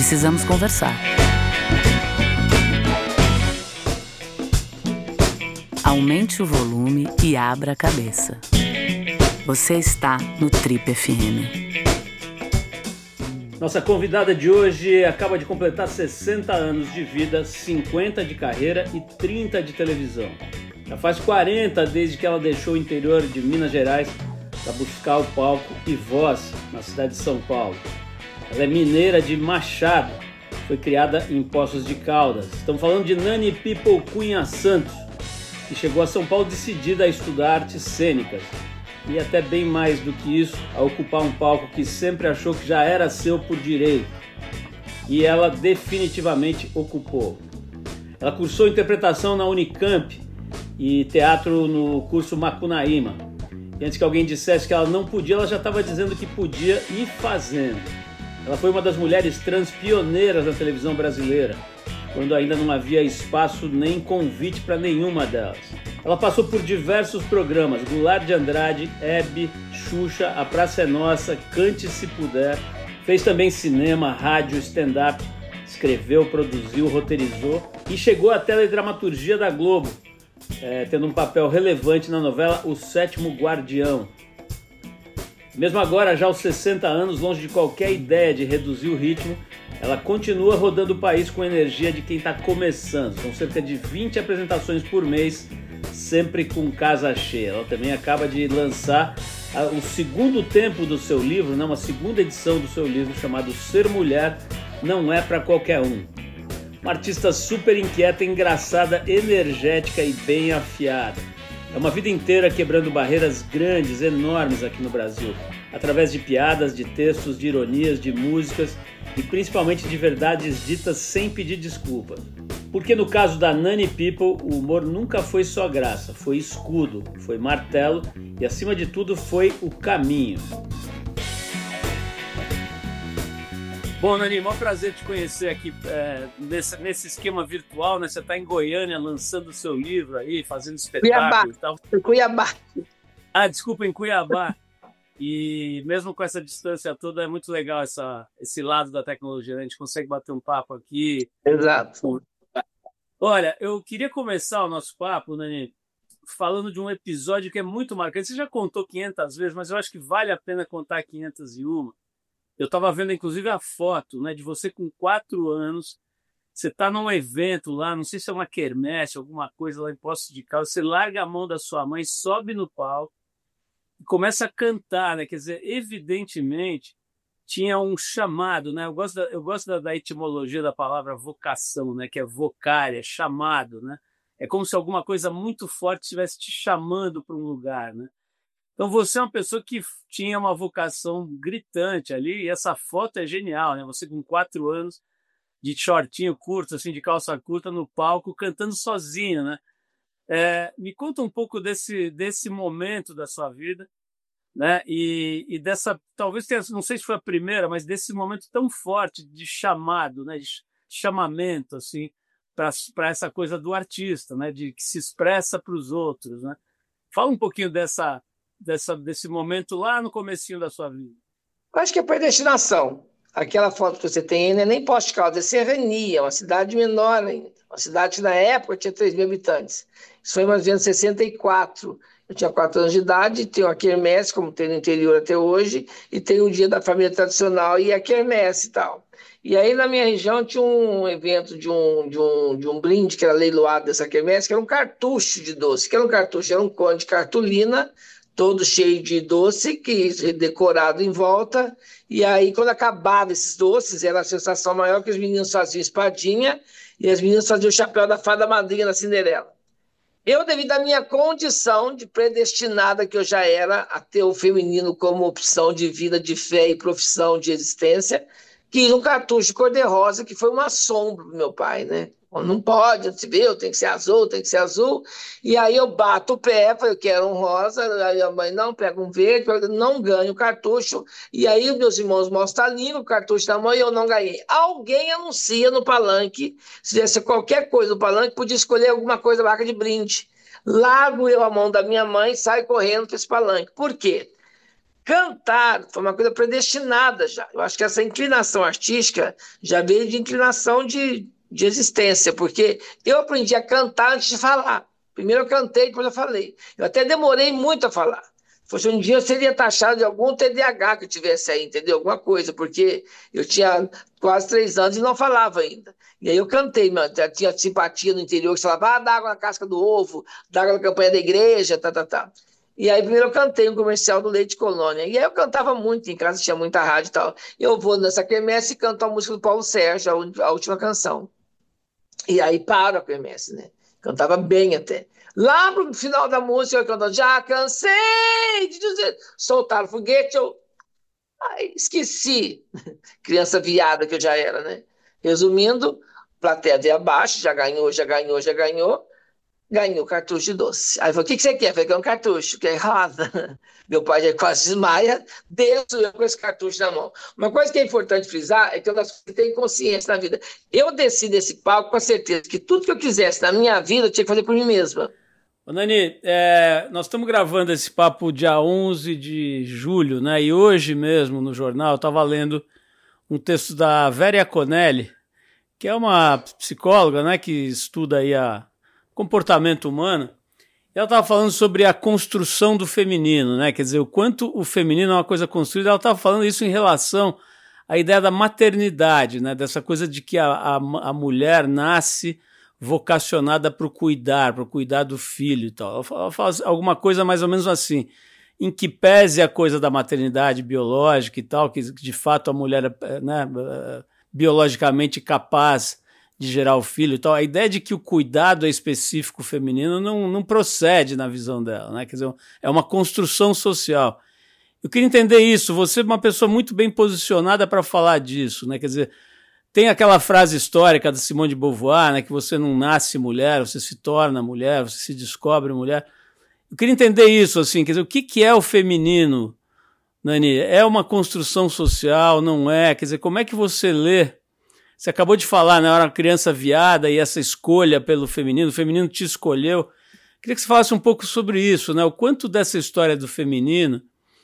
Precisamos conversar. Aumente o volume e abra a cabeça. Você está no Trip FM. Nossa convidada de hoje acaba de completar 60 anos de vida, 50 de carreira e 30 de televisão. Já faz 40 desde que ela deixou o interior de Minas Gerais para buscar o palco e voz na cidade de São Paulo. Ela é mineira de Machado, foi criada em Poços de Caldas. Estamos falando de Nani People Cunha Santos, que chegou a São Paulo decidida a estudar artes cênicas. E até bem mais do que isso, a ocupar um palco que sempre achou que já era seu por direito. E ela definitivamente ocupou. Ela cursou interpretação na Unicamp e teatro no curso Macunaíma. E antes que alguém dissesse que ela não podia, ela já estava dizendo que podia e fazendo. Ela foi uma das mulheres trans pioneiras da televisão brasileira, quando ainda não havia espaço nem convite para nenhuma delas. Ela passou por diversos programas, Goulart de Andrade, Hebe, Xuxa, A Praça é Nossa, Cante Se Puder. Fez também cinema, rádio, stand-up, escreveu, produziu, roteirizou e chegou à teledramaturgia da Globo, tendo um papel relevante na novela O Sétimo Guardião. Mesmo agora, já aos 60 anos, longe de qualquer ideia de reduzir o ritmo, ela continua rodando o país com a energia de quem está começando. São cerca de 20 apresentações por mês, sempre com casa cheia. Ela também acaba de lançar o segundo tempo do seu livro, uma segunda edição do seu livro chamado Ser Mulher Não É Pra Qualquer Um. Uma artista super inquieta, engraçada, energética e bem afiada. É uma vida inteira quebrando barreiras grandes, enormes aqui no Brasil, através de piadas, de textos, de ironias, de músicas e principalmente de verdades ditas sem pedir desculpas. Porque no caso da Nani People, o humor nunca foi só graça, foi escudo, foi martelo e acima de tudo foi o caminho. Bom, Nani, maior prazer te conhecer aqui nesse esquema virtual, né? Você está em Goiânia lançando o seu livro aí, fazendo espetáculo e tal. Em Cuiabá. Desculpa, em Cuiabá. E mesmo com essa distância toda, é muito legal esse lado da tecnologia, né? A gente consegue bater um papo aqui. Exato. Olha, eu queria começar o nosso papo, Nani, falando de um episódio que é muito marcante. Você já contou 500 vezes, mas eu acho que vale a pena contar 501. Eu estava vendo, inclusive, a foto, né, de você com 4 anos. Você está num evento lá, não sei se é uma quermesse, alguma coisa lá em Poços de Caldas. Você larga a mão da sua mãe, sobe no palco e começa a cantar, né? Quer dizer, evidentemente, tinha um chamado, né? Eu gosto da etimologia da palavra vocação, né? Que é vocária, chamado, né? É como se alguma coisa muito forte estivesse te chamando para um lugar, né? Então você é uma pessoa que tinha uma vocação gritante ali, e essa foto é genial, né? Você com 4 anos, de shortinho curto, assim, de calça curta no palco, cantando sozinho, né? Me conta um pouco desse momento da sua vida, né? E dessa, talvez tenha, não sei se foi a primeira, mas desse momento tão forte de chamado, né? De chamamento, assim, para essa coisa do artista, né? De que se expressa para os outros, né? Fala um pouquinho desse momento lá no comecinho da sua vida. Eu acho que é predestinação. Aquela foto que você tem aí não é nem Poços de Caldas, é Serrania, uma cidade menor ainda. Uma cidade que na época tinha 3 mil habitantes. Isso foi mais ou menos em 64. Eu tinha 4 anos de idade, tem uma quermesse, como tem no interior até hoje, e tem o Dia da Família Tradicional e a quermesse e tal. E aí na minha região tinha um evento de um brinde que era leiloado dessa quermesse, que era um cartucho de doce. Que era um cartucho? Era um cone de cartolina, todo cheio de doce, que decorado em volta. E aí, quando acabava esses doces, era a sensação maior que os meninos faziam espadinha e as meninas faziam o chapéu da fada madrinha na Cinderela. Eu, devido à minha condição de predestinada que eu já era a ter o feminino como opção de vida, de fé e profissão de existência, quis um cartucho cor-de-rosa, que foi um assombro pro meu pai, né? Não pode, não se viu, tem que ser azul, tem que ser azul. E aí eu bato o pé, falei, eu quero um rosa. Aí a mãe, não, pega um verde, eu não ganho o cartucho. E aí meus irmãos mostram a língua, o cartucho na mão, e eu não ganhei. Alguém anuncia no palanque, se tivesse qualquer coisa no palanque, podia escolher alguma coisa, marca de brinde. Largo eu a mão da minha mãe e saio correndo para esse palanque. Por quê? cantar foi uma coisa predestinada já. Eu acho que essa inclinação artística já veio de inclinação de existência, porque eu aprendi a cantar antes de falar. Primeiro eu cantei, depois eu falei. Eu até demorei muito a falar. Se fosse um dia eu seria taxado de algum TDAH que eu tivesse aí, entendeu? Alguma coisa, porque eu tinha quase 3 anos e não falava ainda. E aí eu cantei, mano. Tinha simpatia no interior que falava, dá água na casca do ovo, dá água na campanha da igreja, tá. E aí primeiro eu cantei um comercial do Leite Colônia. E aí eu cantava muito, em casa tinha muita rádio e tal. Eu vou nessa quermesse e canto a música do Paulo Sérgio, a última canção. E aí paro a quermesse, né? Cantava bem até. Lá pro final da música eu cantando, já cansei de dizer, soltar o foguete, eu esqueci. Criança viada que eu já era, né? Resumindo, plateia veio abaixo, já ganhou, ganhou cartucho de doce. Aí eu falei, o que você quer? Eu falei, quer um cartucho, que é rosa. Meu pai já quase desmaia, desço eu com esse cartucho na mão. Uma coisa que é importante frisar é que eu tenho consciência na vida. Eu desci desse palco com a certeza que tudo que eu quisesse na minha vida eu tinha que fazer por mim mesma. Ô Nani, nós estamos gravando esse papo dia 11 de julho, né? E hoje mesmo no jornal eu estava lendo um texto da Vera Iaconelli, que é uma psicóloga, né, que estuda aí comportamento humano. E ela estava falando sobre a construção do feminino, né? Quer dizer, o quanto o feminino é uma coisa construída. Ela estava falando isso em relação à ideia da maternidade, né? Dessa coisa de que a mulher nasce vocacionada para o cuidar do filho e tal. Ela fala alguma coisa mais ou menos assim, em que pese a coisa da maternidade biológica e tal, que de fato a mulher é, né, biologicamente capaz de gerar o filho e tal, a ideia de que o cuidado é específico feminino não procede na visão dela, né? Quer dizer, é uma construção social. Eu queria entender isso, você é uma pessoa muito bem posicionada para falar disso, né? Quer dizer, tem aquela frase histórica da Simone de Beauvoir, né, que você não nasce mulher, você se torna mulher, você se descobre mulher. Eu queria entender isso, assim, quer dizer, o que é o feminino, Nani? É uma construção social, não é? Quer dizer, como é que você lê? Você acabou de falar, né, era uma criança viada e essa escolha pelo feminino, o feminino te escolheu. Queria que você falasse um pouco sobre isso, né? O quanto dessa história do feminino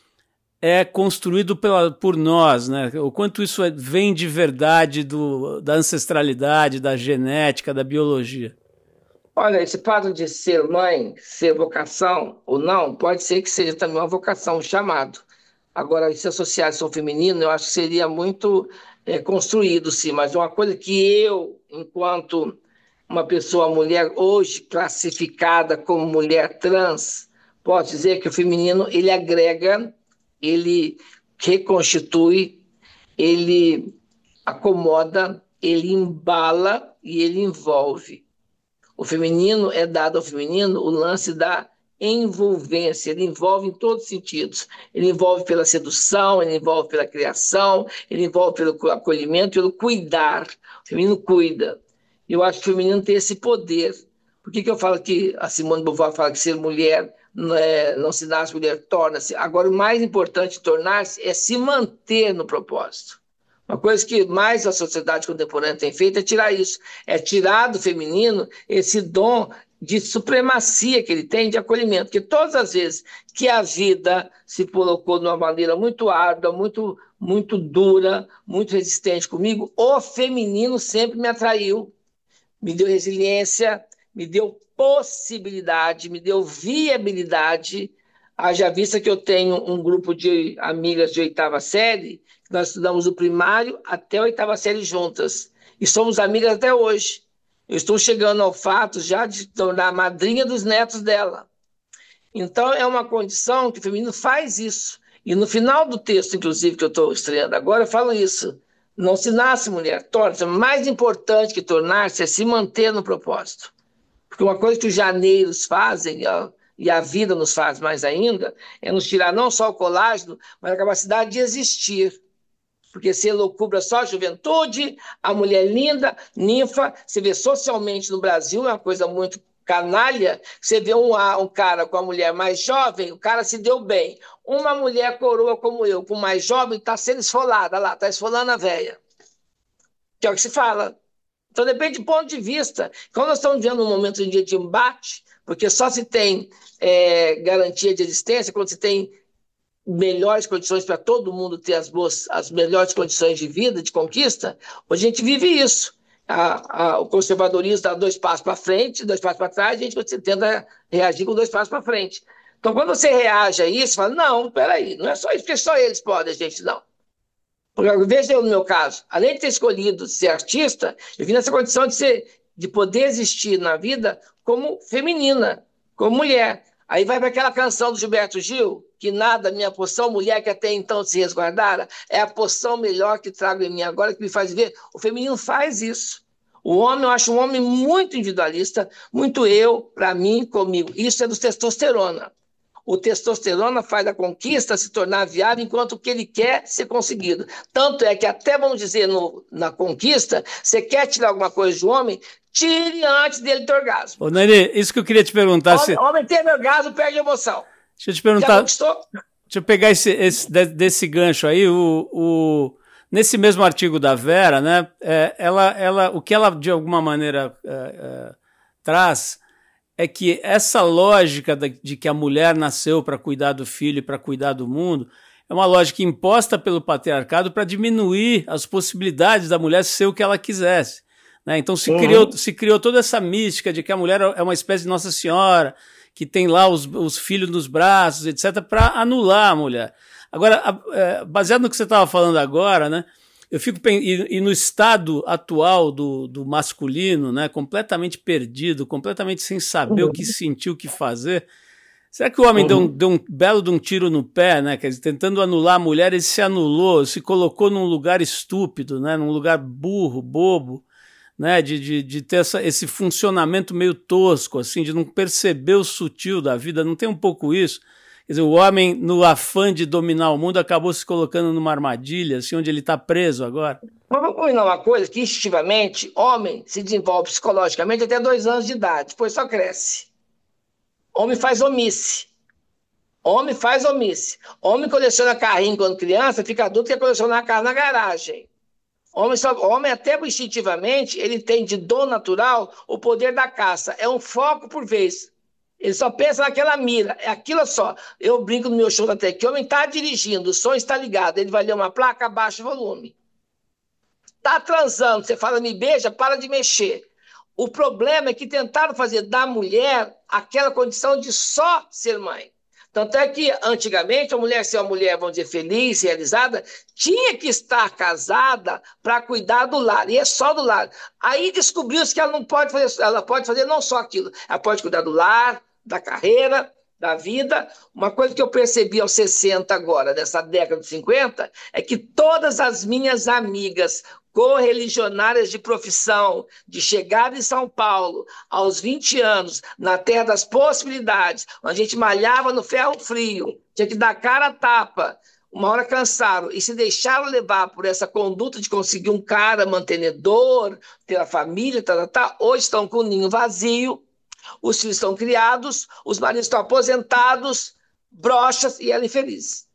é construído por nós, né? O quanto isso vem de verdade da ancestralidade, da genética, da biologia. Olha, esse fato de ser mãe, ser vocação ou não, pode ser que seja também uma vocação, um chamado. Agora, se associar ao feminino, eu acho que seria muito construído, sim, mas uma coisa que eu, enquanto uma pessoa mulher hoje classificada como mulher trans, posso dizer que o feminino, ele agrega, ele reconstitui, ele acomoda, ele embala e ele envolve. O feminino é dado ao feminino o lance da envolvência, ele envolve em todos os sentidos. Ele envolve pela sedução, ele envolve pela criação, ele envolve pelo acolhimento, pelo cuidar. O feminino cuida. Eu acho que o feminino tem esse poder. Por que eu falo que a Simone de Beauvoir fala que ser mulher não se nasce, mulher torna-se? Agora, o mais importante de tornar-se é se manter no propósito. Uma coisa que mais a sociedade contemporânea tem feito é tirar isso, é tirar do feminino esse dom de supremacia que ele tem de acolhimento, porque todas as vezes que a vida se colocou de uma maneira muito árdua, muito dura, muito resistente comigo, o feminino sempre me atraiu, me deu resiliência, me deu possibilidade, me deu viabilidade. Haja vista que eu tenho um grupo de amigas de 8ª série, nós estudamos do primário até a 8ª série juntas, e somos amigas até hoje. Eu estou chegando ao fato já de tornar madrinha dos netos dela. Então é uma condição que o feminino faz isso. E no final do texto, inclusive, que eu estou estreando agora, eu falo isso. Não se nasce mulher, torna-se. Mais importante que tornar-se é se manter no propósito. Porque uma coisa que os janeiros fazem, e a vida nos faz mais ainda, é nos tirar não só o colágeno, mas a capacidade de existir. Porque se elucubra só a juventude, a mulher linda, ninfa, você vê socialmente no Brasil, é uma coisa muito canalha, você vê um cara com a mulher mais jovem, o cara se deu bem. Uma mulher coroa como eu, com mais jovem, está sendo esfolada lá, está esfolando a véia. Que é o que se fala. Então depende do ponto de vista. Quando nós estamos vivendo um momento de embate, porque só se tem garantia de existência quando se tem melhores condições para todo mundo ter as melhores condições de vida, de conquista, hoje a gente vive isso. O conservadorismo dá 2 passos para frente, 2 passos para trás, a gente tenta reagir com 2 passos para frente. Então, quando você reage a isso, fala, não, peraí, não é só isso, porque só eles podem, a gente não. Porque, veja eu, no meu caso, além de ter escolhido ser artista, eu vim nessa condição de poder existir na vida como feminina, como mulher. Aí vai para aquela canção do Gilberto Gil, que nada, minha poção, mulher que até então se resguardara, é a poção melhor que trago em mim agora, que me faz ver. O feminino faz isso. O homem, eu acho um homem muito individualista, muito eu, para mim, comigo. Isso é do testosterona. O testosterona faz a conquista se tornar viável enquanto o que ele quer ser conseguido. Tanto é que até, vamos dizer, na conquista, você quer tirar alguma coisa do homem, tire antes dele ter orgasmo. Ô, Nani, isso que eu queria te perguntar. Homem teve orgasmo, perde a emoção. Deixa eu te perguntar. Já conquistou? Deixa eu pegar desse gancho aí. Nesse mesmo artigo da Vera, né, o que ela de alguma maneira traz é que essa lógica de que a mulher nasceu para cuidar do filho e para cuidar do mundo é uma lógica imposta pelo patriarcado para diminuir as possibilidades da mulher ser o que ela quisesse. Né? Então se criou toda essa mística de que a mulher é uma espécie de Nossa Senhora, que tem lá os filhos nos braços, etc., para anular a mulher. Agora, baseado no que você estava falando agora, né, eu fico e no estado atual do masculino, né, completamente perdido, completamente sem saber o que sentir, o que fazer, será que o homem deu um belo de um tiro no pé, né, quer dizer, tentando anular a mulher, ele se anulou, se colocou num lugar estúpido, né, num lugar burro, bobo, né, de ter esse funcionamento meio tosco, assim, de não perceber o sutil da vida? Não tem um pouco isso? Quer dizer, o homem, no afã de dominar o mundo, acabou se colocando numa armadilha, assim, onde ele está preso agora? Vamos combinar uma coisa, que instintivamente, homem se desenvolve psicologicamente até 2 anos de idade, depois só cresce. Homem faz omisse. Homem faz omisse. Homem coleciona carrinho quando criança, fica adulto e quer colecionar carro na garagem. Homem até instintivamente, ele tem de dom natural o poder da caça. É um foco por vez. Ele só pensa naquela mira, é aquilo só. Eu brinco no meu show até que o homem está dirigindo, o som está ligado, ele vai ler uma placa, abaixa o volume. Está transando, você fala, me beija, para de mexer. O problema é que tentaram fazer da mulher aquela condição de só ser mãe. Tanto é que, antigamente, a mulher ser uma mulher, vamos dizer, feliz, realizada, tinha que estar casada para cuidar do lar, e é só do lar. Aí descobriu-se que ela não pode fazer, ela pode fazer não só aquilo, ela pode cuidar do lar, da carreira, da vida. Uma coisa que eu percebi aos 60 agora, nessa década de 50, é que todas as minhas amigas correligionárias de profissão, de chegada em São Paulo, aos 20 anos, na terra das possibilidades, onde a gente malhava no ferro frio, tinha que dar cara a tapa, uma hora cansaram e se deixaram levar por essa conduta de conseguir um cara mantenedor, ter a família, hoje estão com o ninho vazio, os filhos estão criados, os maridos estão aposentados, broxas e ela infeliz.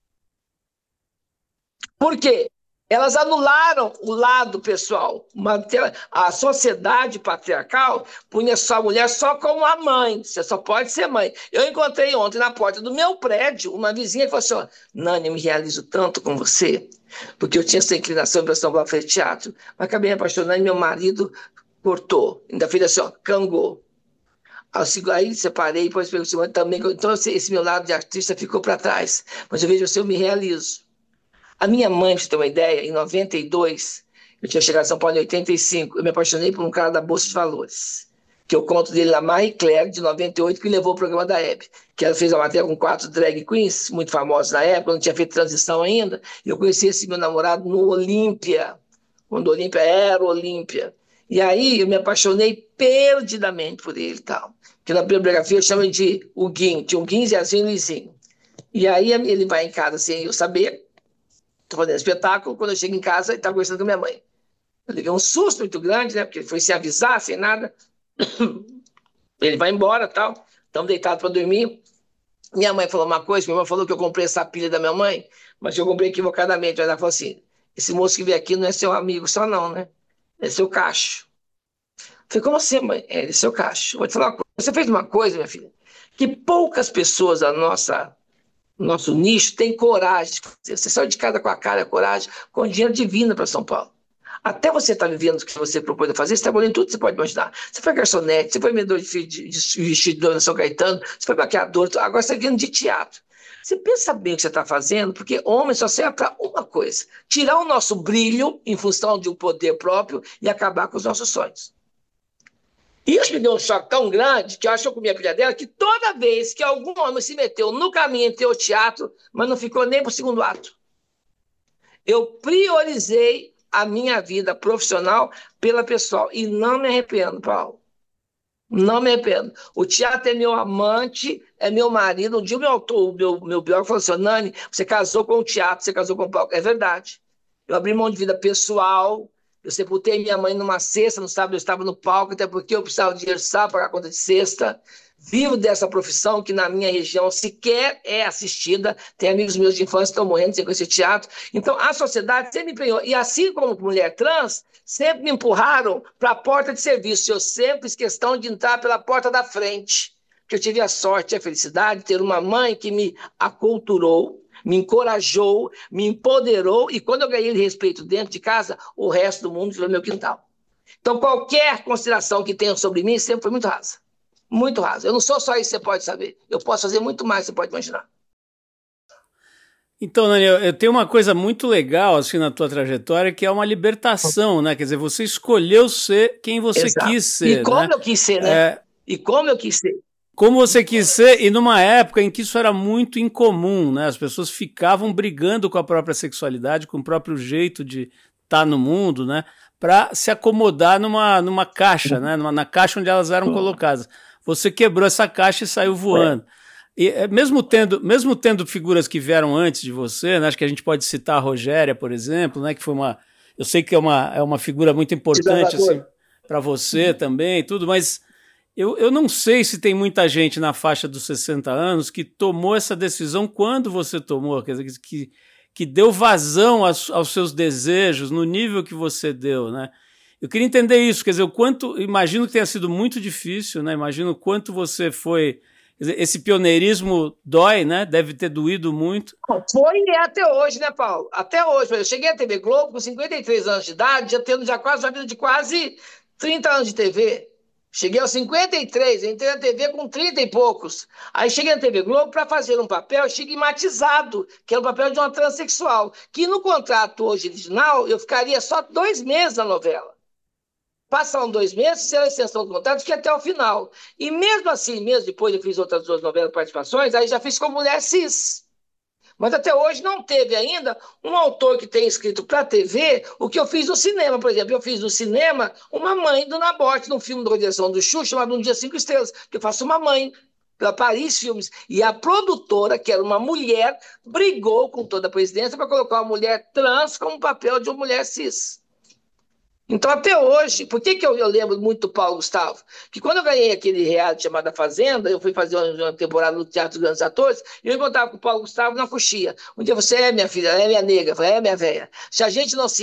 Por quê? Elas anularam o lado pessoal. A sociedade patriarcal punha só a mulher só como a mãe. Você só pode ser mãe. Eu encontrei ontem na porta do meu prédio uma vizinha que falou assim, ó, Nani, eu me realizo tanto com você, porque eu tinha essa inclinação para São Paulo fazer teatro, mas acabei me apaixonando e meu marido cortou. Ainda fez assim, ó, cangou. Aí separei, depois perguntei também, então esse meu lado de artista ficou para trás. Mas eu vejo assim, eu me realizo. A minha mãe, pra você ter uma ideia, em 92, eu tinha chegado a São Paulo em 85, eu me apaixonei por um cara da Bolsa de Valores, que eu conto dele, a Marie Claire, de 98, que levou o programa da Hebe, que ela fez a matéria com 4 drag queens, muito famosas na época, não tinha feito transição ainda, e eu conheci esse meu namorado no Olímpia, quando o Olímpia era Olímpia. E aí eu me apaixonei perdidamente por ele e tal, que na bibliografia eu chamo de o Guim, tinha um Guim, Zezinho e Luizinho. E aí ele vai em casa sem eu saber, estou fazendo espetáculo, quando eu chego em casa, ele está conversando com minha mãe. Eu levei um susto muito grande, né? Porque ele foi sem avisar, sem nada. Ele vai embora, tal. Estamos deitados para dormir. Minha mãe falou uma coisa, minha mãe falou que eu comprei essa pilha da minha mãe, mas eu comprei equivocadamente. Ela falou assim, esse moço que veio aqui não é seu amigo só não, né? É seu cacho. Eu falei, como assim, mãe? Ele é seu cacho. Vou te falar uma coisa. Você fez uma coisa, minha filha, que poucas pessoas da nossa nosso nicho, tem coragem de fazer. Você saiu de casa com a cara e a coragem, com dinheiro divino para São Paulo. Até você estar vivendo o que você propôs a fazer, você trabalhou em tudo que você pode imaginar. Você foi garçonete, você foi vendedor de vestido na São Caetano, você foi maquiador, agora você está vivendo de teatro. Você pensa bem o que você está fazendo, porque homem só serve para uma coisa: tirar o nosso brilho em função de um poder próprio e acabar com os nossos sonhos. E isso me deu um choque tão grande que eu acho que eu comi a pilha dela, que toda vez que algum homem se meteu no caminho entre o teatro, mas não ficou nem para o segundo ato, eu priorizei a minha vida profissional pela pessoal. E não me arrependo, Paulo. Não me arrependo. O teatro é meu amante, é meu marido. Um dia o meu autor, meu biógrafo falou assim: Nani, você casou com o teatro, você casou com o palco. É verdade. Eu abri mão de vida pessoal. Eu sepultei minha mãe numa cesta, no sábado eu estava no palco, até porque eu precisava de dinheiro para pagar a conta de cesta. Vivo dessa profissão que na minha região sequer é assistida. Tem amigos meus de infância que estão morrendo sem conhecer teatro. Então a sociedade sempre me empenhou. E assim como mulher trans, sempre me empurraram para a porta de serviço. Eu sempre fiz questão de entrar pela porta da frente. Porque eu tive a sorte e a felicidade de ter uma mãe que me aculturou, me encorajou, me empoderou. E quando eu ganhei respeito dentro de casa, o resto do mundo virou meu quintal. Então qualquer consideração que tenham sobre mim sempre foi muito rasa. Muito raso. Eu não sou só isso que você pode saber. Eu posso fazer muito mais que você pode imaginar. Então, Daniel, eu tenho uma coisa muito legal assim na tua trajetória, que é uma libertação, né? Quer dizer, você escolheu ser quem você quis ser. E como eu quis ser, né? E como eu quis ser. Como você quis ser, e numa época em que isso era muito incomum, né? As pessoas ficavam brigando com a própria sexualidade, com o próprio jeito de estar no mundo, né? Para se acomodar numa caixa, né? Na caixa onde elas eram colocadas. Você quebrou essa caixa e saiu voando. E mesmo tendo figuras que vieram antes de você, né, acho que a gente pode citar a Rogéria, por exemplo, né, que foi eu sei que é uma figura muito importante assim, para você também, tudo, mas eu não sei se tem muita gente na faixa dos 60 anos que tomou essa decisão quando você tomou, quer dizer, que deu vazão aos seus desejos no nível que você deu, né? Eu queria entender isso, quer dizer, imagino que tenha sido muito difícil, né? Imagino o quanto você foi, quer dizer, esse pioneirismo dói, né? Deve ter doído muito. Foi e é até hoje, né, Paulo? Até hoje. Eu cheguei à TV Globo com 53 anos de idade, já tendo quase uma vida de quase 30 anos de TV. Cheguei aos 53, entrei na TV com 30 e poucos. Aí cheguei na TV Globo para fazer um papel estigmatizado, que era o papel de uma transexual, que no contrato hoje original eu ficaria só 2 meses na novela. Passaram 2 meses, se a extensão do contrato, fiquei até o final. E mesmo assim, mesmo depois eu fiz outras 2 novelas participações, aí já fiz como mulher cis. Mas até hoje não teve ainda um autor que tenha escrito para a TV o que eu fiz no cinema, por exemplo. Eu fiz no cinema uma mãe do Nabote, num filme da direção do Xuxa, chamado Um Dia 5 Estrelas, que eu faço uma mãe pela Paris Filmes. E a produtora, que era uma mulher, brigou com toda a presidência para colocar uma mulher trans como papel de uma mulher cis. Então, até hoje, por que eu lembro muito do Paulo Gustavo? Que quando eu ganhei aquele reality chamado A Fazenda, eu fui fazer uma temporada no Teatro dos Grandes Atores, e eu encontrava com o Paulo Gustavo na coxia. Um dia, você é minha filha, é minha nega, eu falei, é minha velha. Se a gente não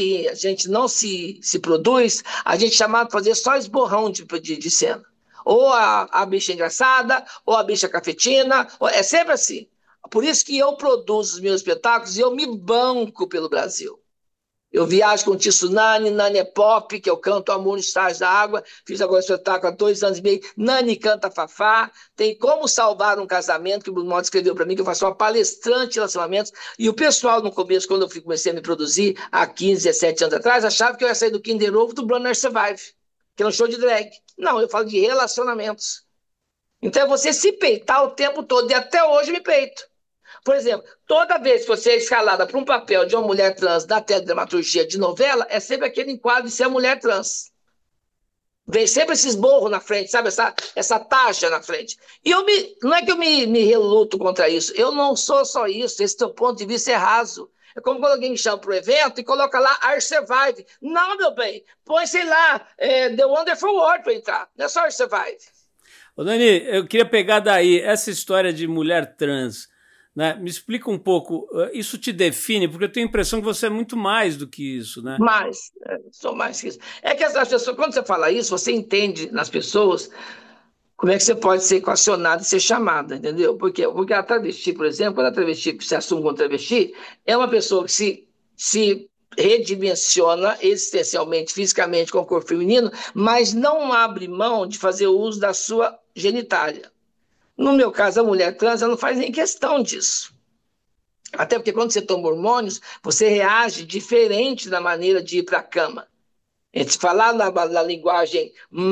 se produz, a gente é chamado para fazer só esborrão de cena. Ou a bicha engraçada, ou a bicha cafetina, é sempre assim. Por isso que eu produzo os meus espetáculos e eu me banco pelo Brasil. Eu viajo com o Tsunami, Nani é Pop, que eu canto Amor nos Estágios da Água. Fiz agora esse espetáculo há 2 anos e meio. Nani canta Fafá. Tem Como Salvar um Casamento, que o Bruno Mota escreveu para mim, que eu faço uma palestrante de relacionamentos. E o pessoal, no começo, quando eu comecei a me produzir, há 15, 17 anos atrás, achava que eu ia sair do Kinder Ovo do Brunner Survive, que é um show de drag. Não, eu falo de relacionamentos. Então é você se peitar o tempo todo. E até hoje eu me peito. Por exemplo, toda vez que você é escalada para um papel de uma mulher trans na teledramaturgia de novela, é sempre aquele enquadro de ser a mulher trans. Vem sempre esse esborro na frente, sabe? Essa taxa na frente. E não é que eu me reluto contra isso. Eu não sou só isso. Esse teu ponto de vista é raso. É como quando alguém me chama para o evento e coloca lá Art Survive. Não, meu bem. Põe, sei lá, The Wonderful World para entrar. Não é só Art Survive. Ô, Dani, eu queria pegar daí essa história de mulher trans. Né? Me explica um pouco, isso te define? Porque eu tenho a impressão que você é muito mais do que isso, né? Sou mais que isso. É que as pessoas, quando você fala isso, você entende nas pessoas como é que você pode ser equacionada e ser chamada, entendeu? Porque a travesti, por exemplo, quando a travesti se assume como travesti, é uma pessoa que se redimensiona existencialmente, fisicamente com o corpo feminino, mas não abre mão de fazer uso da sua genitália. No meu caso, a mulher trans ela não faz nem questão disso. Até porque quando você toma hormônios, você reage diferente na maneira de ir para a cama. A gente falar na linguagem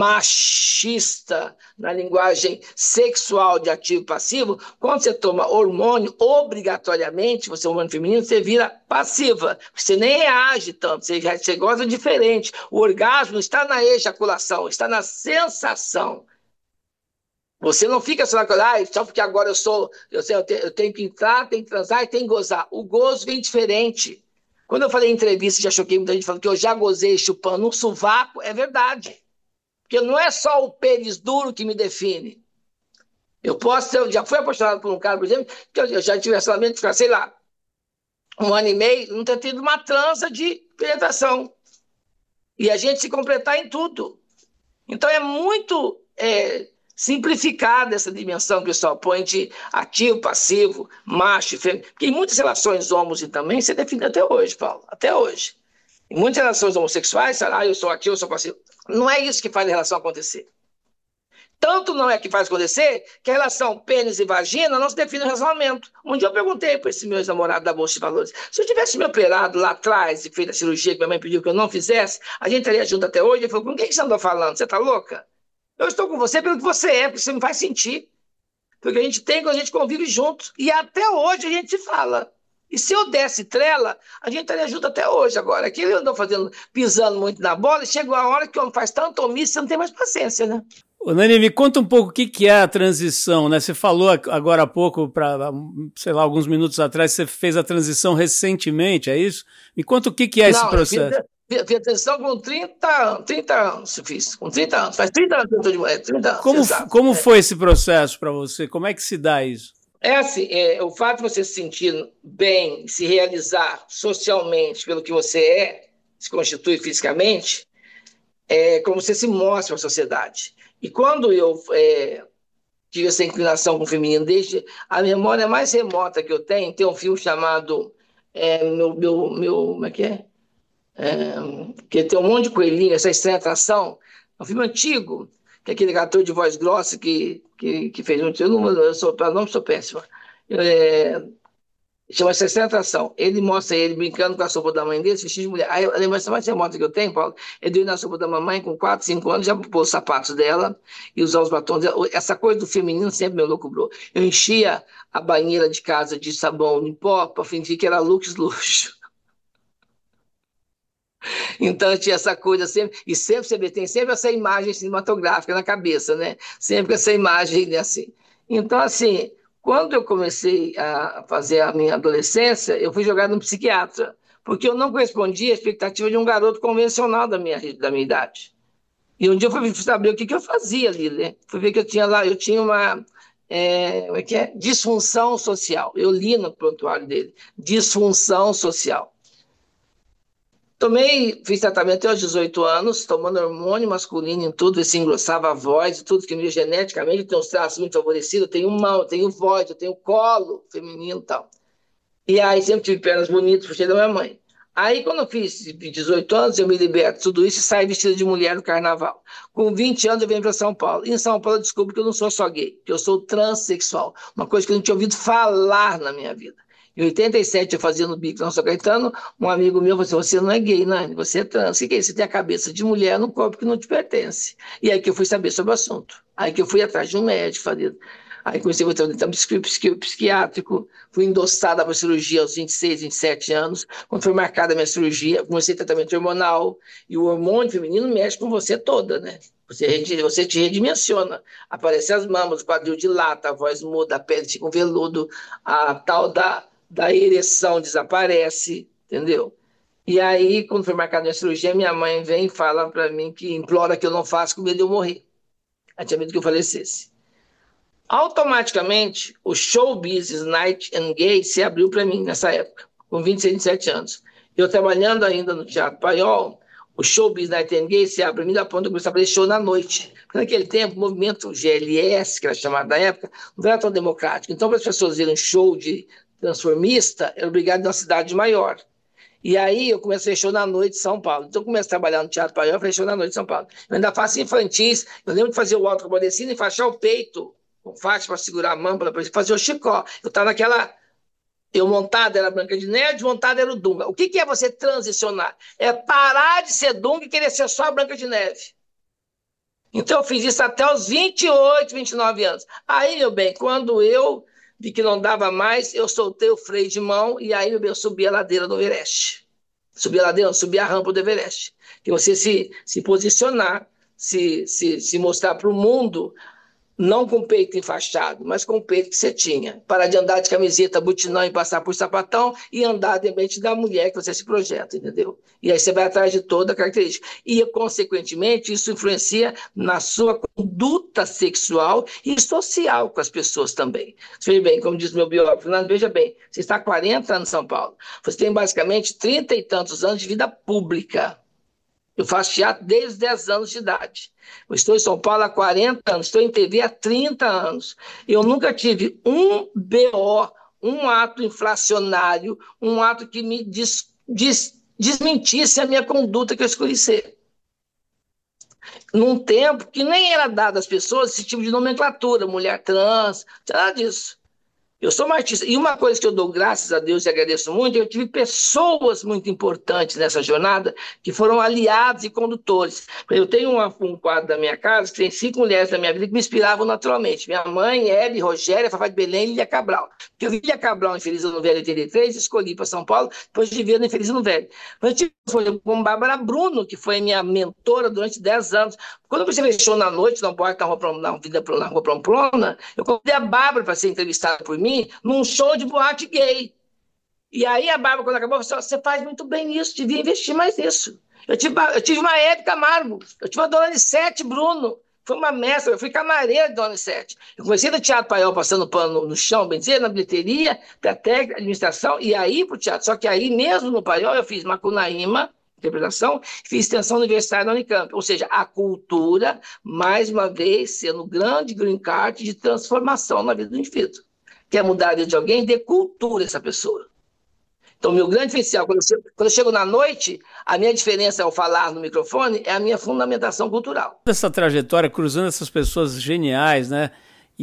machista, na linguagem sexual de ativo e passivo, quando você toma hormônio, obrigatoriamente, você é hormônio feminino, você vira passiva. Você nem reage tanto, você goza diferente. O orgasmo está na ejaculação, está na sensação. Você não fica só só porque agora eu tenho que entrar, tenho que transar e tenho que gozar. O gozo vem diferente. Quando eu falei em entrevista, já choquei muita gente falando que eu já gozei chupando um sovaco, é verdade. Porque não é só o pênis duro que me define. Eu já fui apaixonado por um cara, por exemplo, que eu já tive relacionamento, sei lá, 1 ano e meio, não ter tido uma transa de penetração. E a gente se completar em tudo. Então é muito simplificada essa dimensão que o pessoal põe de ativo, passivo, macho, fêmea. Porque em muitas relações homos e também se define até hoje, Paulo, até hoje. Em muitas relações homossexuais, eu sou ativo, eu sou passivo. Não é isso que faz a relação acontecer. Tanto não é que faz acontecer que a relação pênis e vagina não se define no relacionamento. Um dia eu perguntei para esse meu ex-namorado da Bolsa de Valores, se eu tivesse me operado lá atrás e feito a cirurgia que minha mãe pediu que eu não fizesse, a gente estaria junto até hoje? Ele falou, com quem você andou falando? Você está louca? Eu estou com você pelo que você é, porque você me faz sentir. Porque a gente tem quando a gente convive juntos. E até hoje a gente se fala. E se eu desse trela, a gente estaria junto até hoje agora. Aqui ele andou pisando muito na bola, e chegou a hora que o homem faz tanto omisso, você não tem mais paciência, né? Ô, Nani, me conta um pouco o que é a transição, né? Você falou agora há pouco, sei lá, alguns minutos atrás, você fez a transição recentemente, é isso? Me conta o que é esse processo. Fiz transição com 30 anos, eu fiz. Com 30 anos. Faz 30 anos que eu estou de mulher, 30 anos. Como foi esse processo para você? Como é que se dá isso? É assim, o fato de você se sentir bem, se realizar socialmente pelo que você se constitui fisicamente, é como você se mostra para a sociedade. E quando eu tive essa inclinação com o feminino, desde a memória mais remota que eu tenho, tem um filme chamado como é que é? Que tem um monte de coelhinho, essa estranha atração, é um filme antigo, que é aquele ator de voz grossa que fez muito, para nome sou péssima, chama essa estranha atração. Ele mostra ele brincando com a sopa da mãe dele, vestido de mulher. Aí a lembrança mais remota que eu tenho, Paulo, é de ir na sopa da mamãe com 4, 5 anos, já pôr os sapatos dela e usar os batons dela. Essa coisa do feminino sempre me loucubrou. Eu enchia a banheira de casa de sabão em pó para fingir que era Lux Luxo. Então tinha essa coisa sempre, e sempre você tem sempre essa imagem cinematográfica na cabeça, né? Sempre essa imagem, né, assim. Então, assim, quando eu comecei a fazer a minha adolescência, eu fui jogado no psiquiatra, porque eu não correspondia à expectativa de um garoto convencional da minha idade. E um dia eu fui saber o que eu fazia ali, né? Fui ver que eu tinha uma disfunção social. Eu li no prontuário dele, disfunção social. Fiz tratamento até aos 18 anos, tomando hormônio masculino em tudo, se engrossava a voz e tudo, que meio geneticamente tem uns traços muito favorecidos, eu tenho mão, eu tenho voz, eu tenho colo feminino e tal. E aí sempre tive pernas bonitas, puxei da minha mãe. Aí quando eu fiz 18 anos, eu me liberto de tudo isso e saio vestida de mulher no carnaval. Com 20 anos eu venho para São Paulo. E em São Paulo eu descubro que eu não sou só gay, que eu sou transexual, uma coisa que eu não tinha ouvido falar na minha vida. Em 87, eu fazia no Bico São Caetano, um amigo meu falou assim, você não é gay, Nani, você é trans. O que é isso? Você tem a cabeça de mulher no corpo que não te pertence. E aí que eu fui saber sobre o assunto. Aí que eu fui atrás de um médico, aí comecei a tratamento psiquiátrico, fui endossada para cirurgia aos 26, 27 anos. Quando foi marcada a minha cirurgia, comecei tratamento hormonal, e o hormônio feminino mexe com você toda, né? Você te redimensiona. Aparecem as mamas, o quadril dilata, a voz muda, a pele fica um veludo, a tal da ereção desaparece, entendeu? E aí, quando foi marcada a minha cirurgia, minha mãe vem e fala para mim que implora que eu não faça com medo de eu morrer. Ela tinha medo que eu falecesse. Automaticamente, o show business Night and Gay se abriu para mim nessa época, com 26, 27 anos. Eu trabalhando ainda no Teatro Paiol, O Showbiz Nightingale se abre a ponto de começar a fazer show na noite. Porque naquele tempo, o movimento GLS, que era chamado na época, não era tão democrático. Então, para as pessoas verem um show de transformista, era obrigado em uma cidade maior. E aí eu comecei a show na noite em São Paulo. Então eu comecei a trabalhar no Teatro Paiol, falei show na noite em São Paulo. Eu ainda faço infantis, eu lembro de fazer o alto comodecino e enfaixar o peito com faixa para segurar a mão, para fazer o chicó. Eu estava naquela... Eu montada era Branca de Neve, desmontada era o Dunga. O que é você transicionar? É parar de ser Dunga e querer ser só a Branca de Neve. Então eu fiz isso até os 28, 29 anos. Aí, meu bem, quando eu vi que não dava mais, eu soltei o freio de mão e aí, meu bem, eu subi a ladeira do Everest. Subi a ladeira, não, subi a rampa do Everest. Que você se posicionar, se mostrar para o mundo, não com o peito enfaixado, mas com o peito que você tinha. Parar de andar de camiseta, butinão e passar por sapatão e andar dependente da mulher que você se projeta, entendeu? E aí você vai atrás de toda a característica. E, consequentemente, isso influencia na sua conduta sexual e social com as pessoas também. Veja bem, como diz meu biógrafo, Fernando, veja bem, você está há 40 anos em São Paulo. Você tem basicamente 30 e tantos anos de vida pública. Eu faço teatro desde os 10 anos de idade. Eu estou em São Paulo há 40 anos, estou em TV há 30 anos. Eu nunca tive um BO, um ato inflacionário, um ato que me desmentisse a minha conduta que eu escolhi ser. Num tempo que nem era dado às pessoas esse tipo de nomenclatura, mulher trans, nada disso. Eu sou uma artista. E uma coisa que eu dou graças a Deus e agradeço muito, eu tive pessoas muito importantes nessa jornada que foram aliados e condutores. Eu tenho um quadro da minha casa que tem 5 mulheres da minha vida que me inspiravam naturalmente. Minha mãe, Hebe, Rogéria, Fafá de Belém e Lília Cabral. Porque eu vi Lília Cabral em Feliz Ano Velho em 83, escolhi para São Paulo, depois de ver no Feliz Ano Velho. Eu tive com Bárbara Bruno, que foi minha mentora durante 10 anos. Quando eu comecei a show na noite, não pode estar na vida na Rua Pamplona, eu convidei a Bárbara para ser entrevistada por mim num show de boate gay. E aí a Bárbara, quando acabou, falou assim, você faz muito bem nisso, devia investir mais nisso. Eu tive uma Hebe Camargo, eu tive a Dona Anissete Bruno, foi uma mestra, eu fui camareira de Dona Anissete. Eu comecei no Teatro Paiol, passando pano no chão, bem dizer, na bilheteria, da técnica, administração, e aí pro teatro. Só que aí, mesmo no Paiol, eu fiz Macunaíma, interpretação, fiz extensão universitária na Unicamp. Ou seja, a cultura, mais uma vez, sendo um grande green card de transformação na vida do indivíduo. Quer mudar a vida de alguém, dê cultura a essa pessoa. Então, meu grande diferencial, quando eu chego na noite, a minha diferença ao falar no microfone é a minha fundamentação cultural. Essa trajetória, cruzando essas pessoas geniais, né,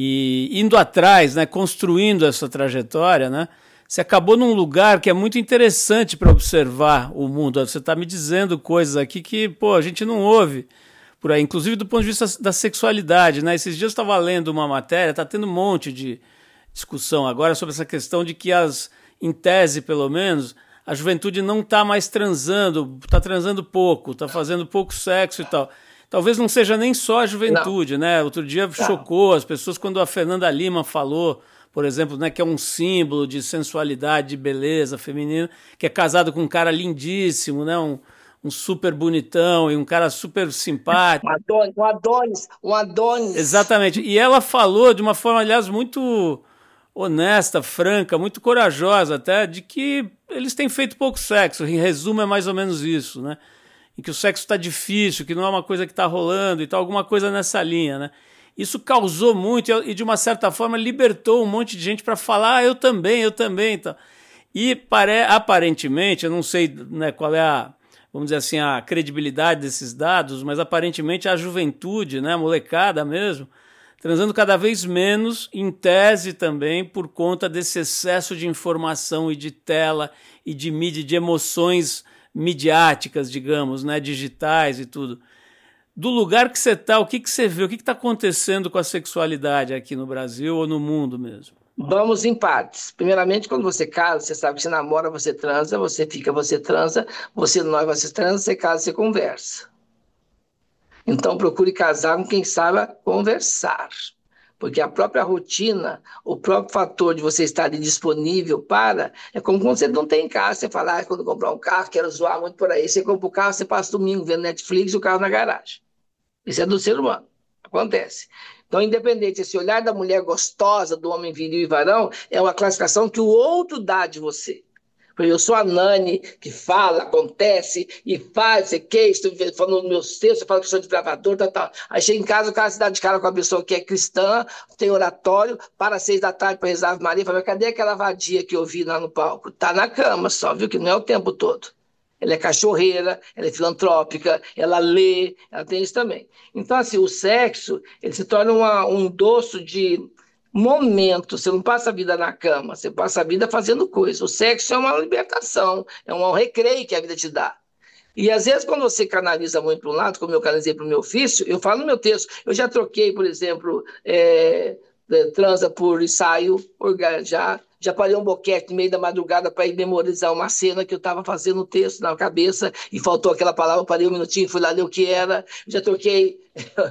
e indo atrás, né, construindo essa trajetória, né, você acabou num lugar que é muito interessante para observar o mundo. Você está me dizendo coisas aqui que, pô, a gente não ouve por aí, inclusive do ponto de vista da sexualidade, né? Esses dias eu estava lendo uma matéria, está tendo um monte de discussão agora sobre essa questão de que, em tese pelo menos, a juventude não está mais transando, está transando pouco, está fazendo pouco sexo e tal. Talvez não seja nem só a juventude, não, né? Outro dia chocou as pessoas quando a Fernanda Lima falou, por exemplo, né, que é um símbolo de sensualidade, de beleza feminina, que é casado com um cara lindíssimo, né? Um super bonitão e um cara super simpático. Um Adonis. Exatamente. E ela falou de uma forma, aliás, muito honesta, franca, muito corajosa até, de que eles têm feito pouco sexo. Em resumo, é mais ou menos isso, né? Em que o sexo está difícil, que não é uma coisa que está rolando e tal, alguma coisa nessa linha, né? Isso causou muito e, de uma certa forma, libertou um monte de gente para falar, eu também, tal. E aparentemente, eu não sei, né, qual é vamos dizer assim, a credibilidade desses dados, mas aparentemente a juventude, né, a molecada mesmo, transando cada vez menos, em tese também, por conta desse excesso de informação e de tela e de mídia, de emoções midiáticas, digamos, né, digitais e tudo. Do lugar que você está, o que você vê, o que está acontecendo com a sexualidade aqui no Brasil ou no mundo mesmo? Vamos em partes. Primeiramente, quando você casa, você sabe que você namora, você transa, você fica, você transa, você noiva, você transa, você casa, você conversa. Então, procure casar com quem saiba conversar. Porque a própria rotina, o próprio fator de você estar disponível é como quando você não tem carro, você fala, quando comprar um carro, quero zoar muito por aí. Você compra o carro, você passa o domingo vendo Netflix e o carro na garagem. Isso é do ser humano. Acontece. Então, independente, esse olhar da mulher gostosa, do homem viril e varão, é uma classificação que o outro dá de você. Eu sou a Nani que fala, acontece e faz, e que estou falando nos meus textos, eu falo que sou desbravador, tal, tal. Aí chega em casa, o cara se dá de cara com a pessoa que é cristã, tem oratório, para às 6 da tarde para rezar Ave Maria, fala, cadê aquela vadia que eu vi lá no palco? Tá na cama só, viu, que não é o tempo todo. Ela é cachorreira, ela é filantrópica, ela lê, ela tem isso também. Então, assim, o sexo, ele se torna um endosso de momento. Você não passa a vida na cama, você passa a vida fazendo coisas. O sexo é uma libertação, é um recreio que a vida te dá. E às vezes, quando você canaliza muito para um lado, como eu canalizei para o meu ofício, eu falo no meu texto, eu já troquei, por exemplo, transa por ensaio, já parei um boquete no meio da madrugada para ir memorizar uma cena que eu estava fazendo o texto na cabeça e faltou aquela palavra, parei um minutinho, fui lá ler o que era, já troquei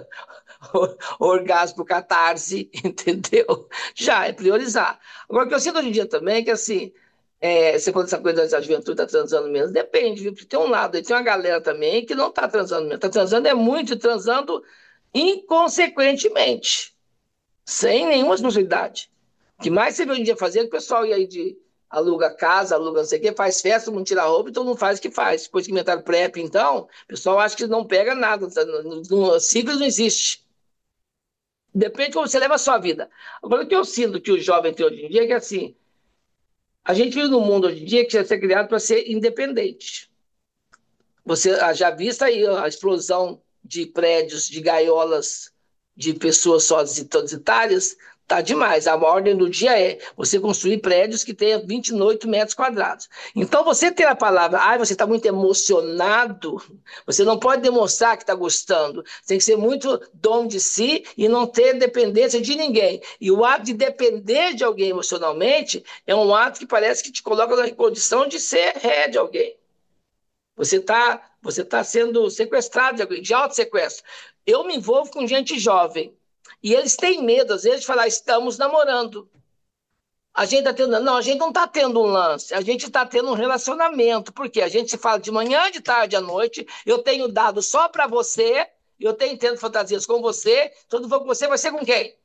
orgasmo, catarse, entendeu? Já é priorizar. Agora, o que eu sinto hoje em dia também é que, assim, você falou dessa coisa da juventude, tá transando menos, depende, viu? Porque tem um lado, tem uma galera também que não tá transando menos, tá transando muito, transando inconsequentemente, sem nenhuma responsabilidade. O que mais você vê hoje em dia fazer é que o pessoal ia aí de aluga casa, aluga não sei o quê, faz festa, todo mundo tira a roupa, então não faz o que faz. Depois que inventaram PrEP, então, o pessoal acha que não pega nada, simples não existe. Depende de como você leva a sua vida. Agora, o que eu sinto que o jovem tem hoje em dia é que, assim, a gente vive num mundo hoje em dia que já ser criado para ser independente. Você já visto aí a explosão de prédios, de gaiolas, de pessoas solitárias, tá demais. A ordem do dia é você construir prédios que tenham 28 metros quadrados. Então, você ter a palavra, você está muito emocionado, você não pode demonstrar que está gostando. Você tem que ser muito dono de si e não ter dependência de ninguém. E o ato de depender de alguém emocionalmente é um ato que parece que te coloca na condição de ser ré de alguém. Você tá sendo sequestrado de autossequestro. Eu me envolvo com gente jovem. E eles têm medo, às vezes, de falar, estamos namorando. A gente tá tendo. Não, a gente não está tendo um lance, a gente está tendo um relacionamento. Por quê? A gente se fala de manhã, de tarde, à noite. Eu tenho dado só para você, eu tenho tendo fantasias com você. Tudo for com você, vai ser com quem?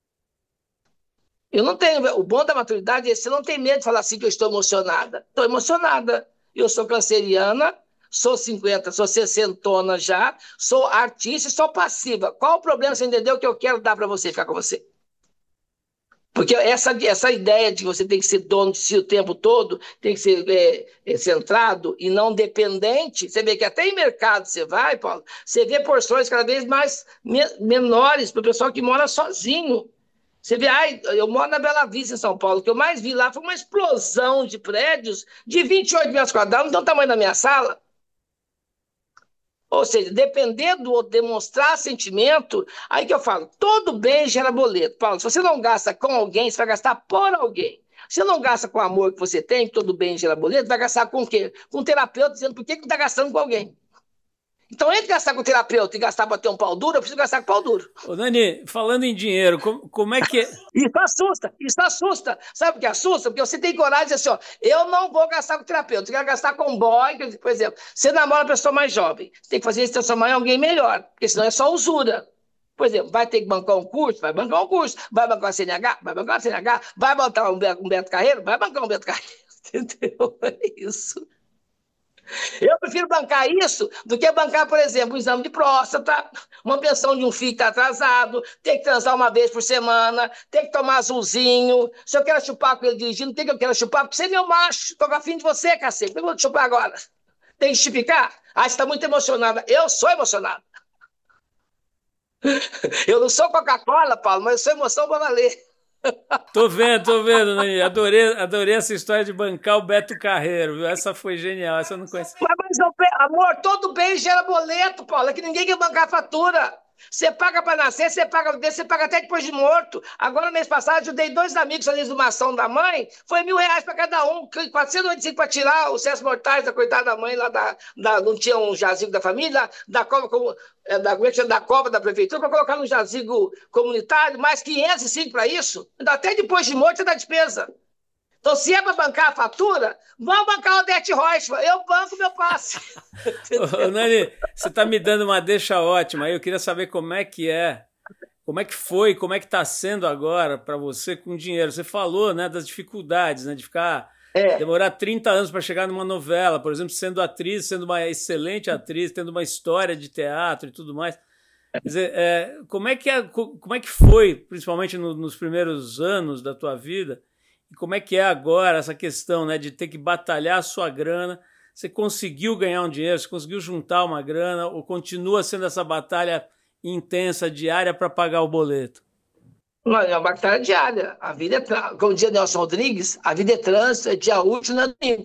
Eu não tenho. O bom da maturidade é que você não tem medo de falar assim que eu estou emocionada. Estou emocionada. Eu sou canceriana, sou 50, sou 60 já, sou artista e sou passiva. Qual o problema? Você entendeu que eu quero dar para você ficar com você? Porque essa ideia de que você tem que ser dono de si o tempo todo, tem que ser centrado e não dependente, você vê que até em mercado você vai, Paulo, você vê porções cada vez mais menores para o pessoal que mora sozinho. Você vê, eu moro na Bela Vista, em São Paulo, o que eu mais vi lá foi uma explosão de prédios de 28 metros quadrados, não tem o tamanho da minha sala. Ou seja, depender do outro, demonstrar sentimento, aí que eu falo, todo bem gera boleto. Paulo, se você não gasta com alguém, você vai gastar por alguém. Se você não gasta com o amor que você tem, que todo bem gera boleto, vai gastar com o quê? Com um terapeuta dizendo por que não está gastando com alguém. Então, entre gastar com o terapeuta e gastar para ter um pau duro, eu preciso gastar com pau duro. Ô, Nani, falando em dinheiro, como é que é? Isso assusta. Sabe o que assusta? Porque você tem coragem de dizer assim, eu não vou gastar com terapeuta, eu quero gastar com boy, por exemplo, você namora uma pessoa mais jovem, você tem que fazer isso transformar em alguém melhor, porque senão é só usura. Por exemplo, vai ter que bancar um curso? Vai bancar um curso. Vai bancar uma CNH? Vai bancar uma CNH. Vai bancar um Beto Carreiro? Vai bancar um Beto Carreiro. Entendeu? É isso. Eu prefiro bancar isso do que bancar, por exemplo, um exame de próstata, uma pensão de um filho que está atrasado, ter que transar uma vez por semana, ter que tomar azulzinho. Se eu quero chupar com ele dirigindo, tem que eu quero chupar, porque você é meu macho, estou afim de você, cacete. Por que eu vou te chupar agora? Tem que justificar? Você está muito emocionada. Eu sou emocionada. Eu não sou Coca-Cola, Paulo, mas eu sou emoção para valer. Tô vendo, Nani. Adorei essa história de bancar o Beto Carreiro, viu? Essa foi genial, essa eu não conheço. Mas amor, todo bem gera boleto, Paulo. É que ninguém quer bancar a fatura. Você paga para nascer, você paga até depois de morto. Agora, no mês passado, ajudei 2 amigos ali de uma ação da mãe, foi R$1.000 para cada um, 485 para tirar os restos mortais da coitada da mãe lá não tinha um jazigo da família, da cova da prefeitura, para colocar no jazigo comunitário, mais 505 para isso. Até depois de morto você dá despesa. Então, se é para bancar a fatura, vamos bancar o Odete Roitman. Eu banco meu passe. Ô, Nani, você está me dando uma deixa ótima. Eu queria saber como é que está sendo agora para você com dinheiro. Você falou, né, das dificuldades, né, de ficar É. Demorar 30 anos para chegar numa novela, por exemplo, sendo atriz, sendo uma excelente atriz, tendo uma história de teatro e tudo mais. Quer dizer, como é que foi, principalmente nos primeiros anos da tua vida, e como é que é agora essa questão, né, de ter que batalhar a sua grana? Você conseguiu ganhar um dinheiro, você conseguiu juntar uma grana, ou continua sendo essa batalha intensa, diária, para pagar o boleto? Não, é uma batalha diária. A vida como dizia Nelson Rodrigues, a vida é trânsito, é dia útil, não é domingo.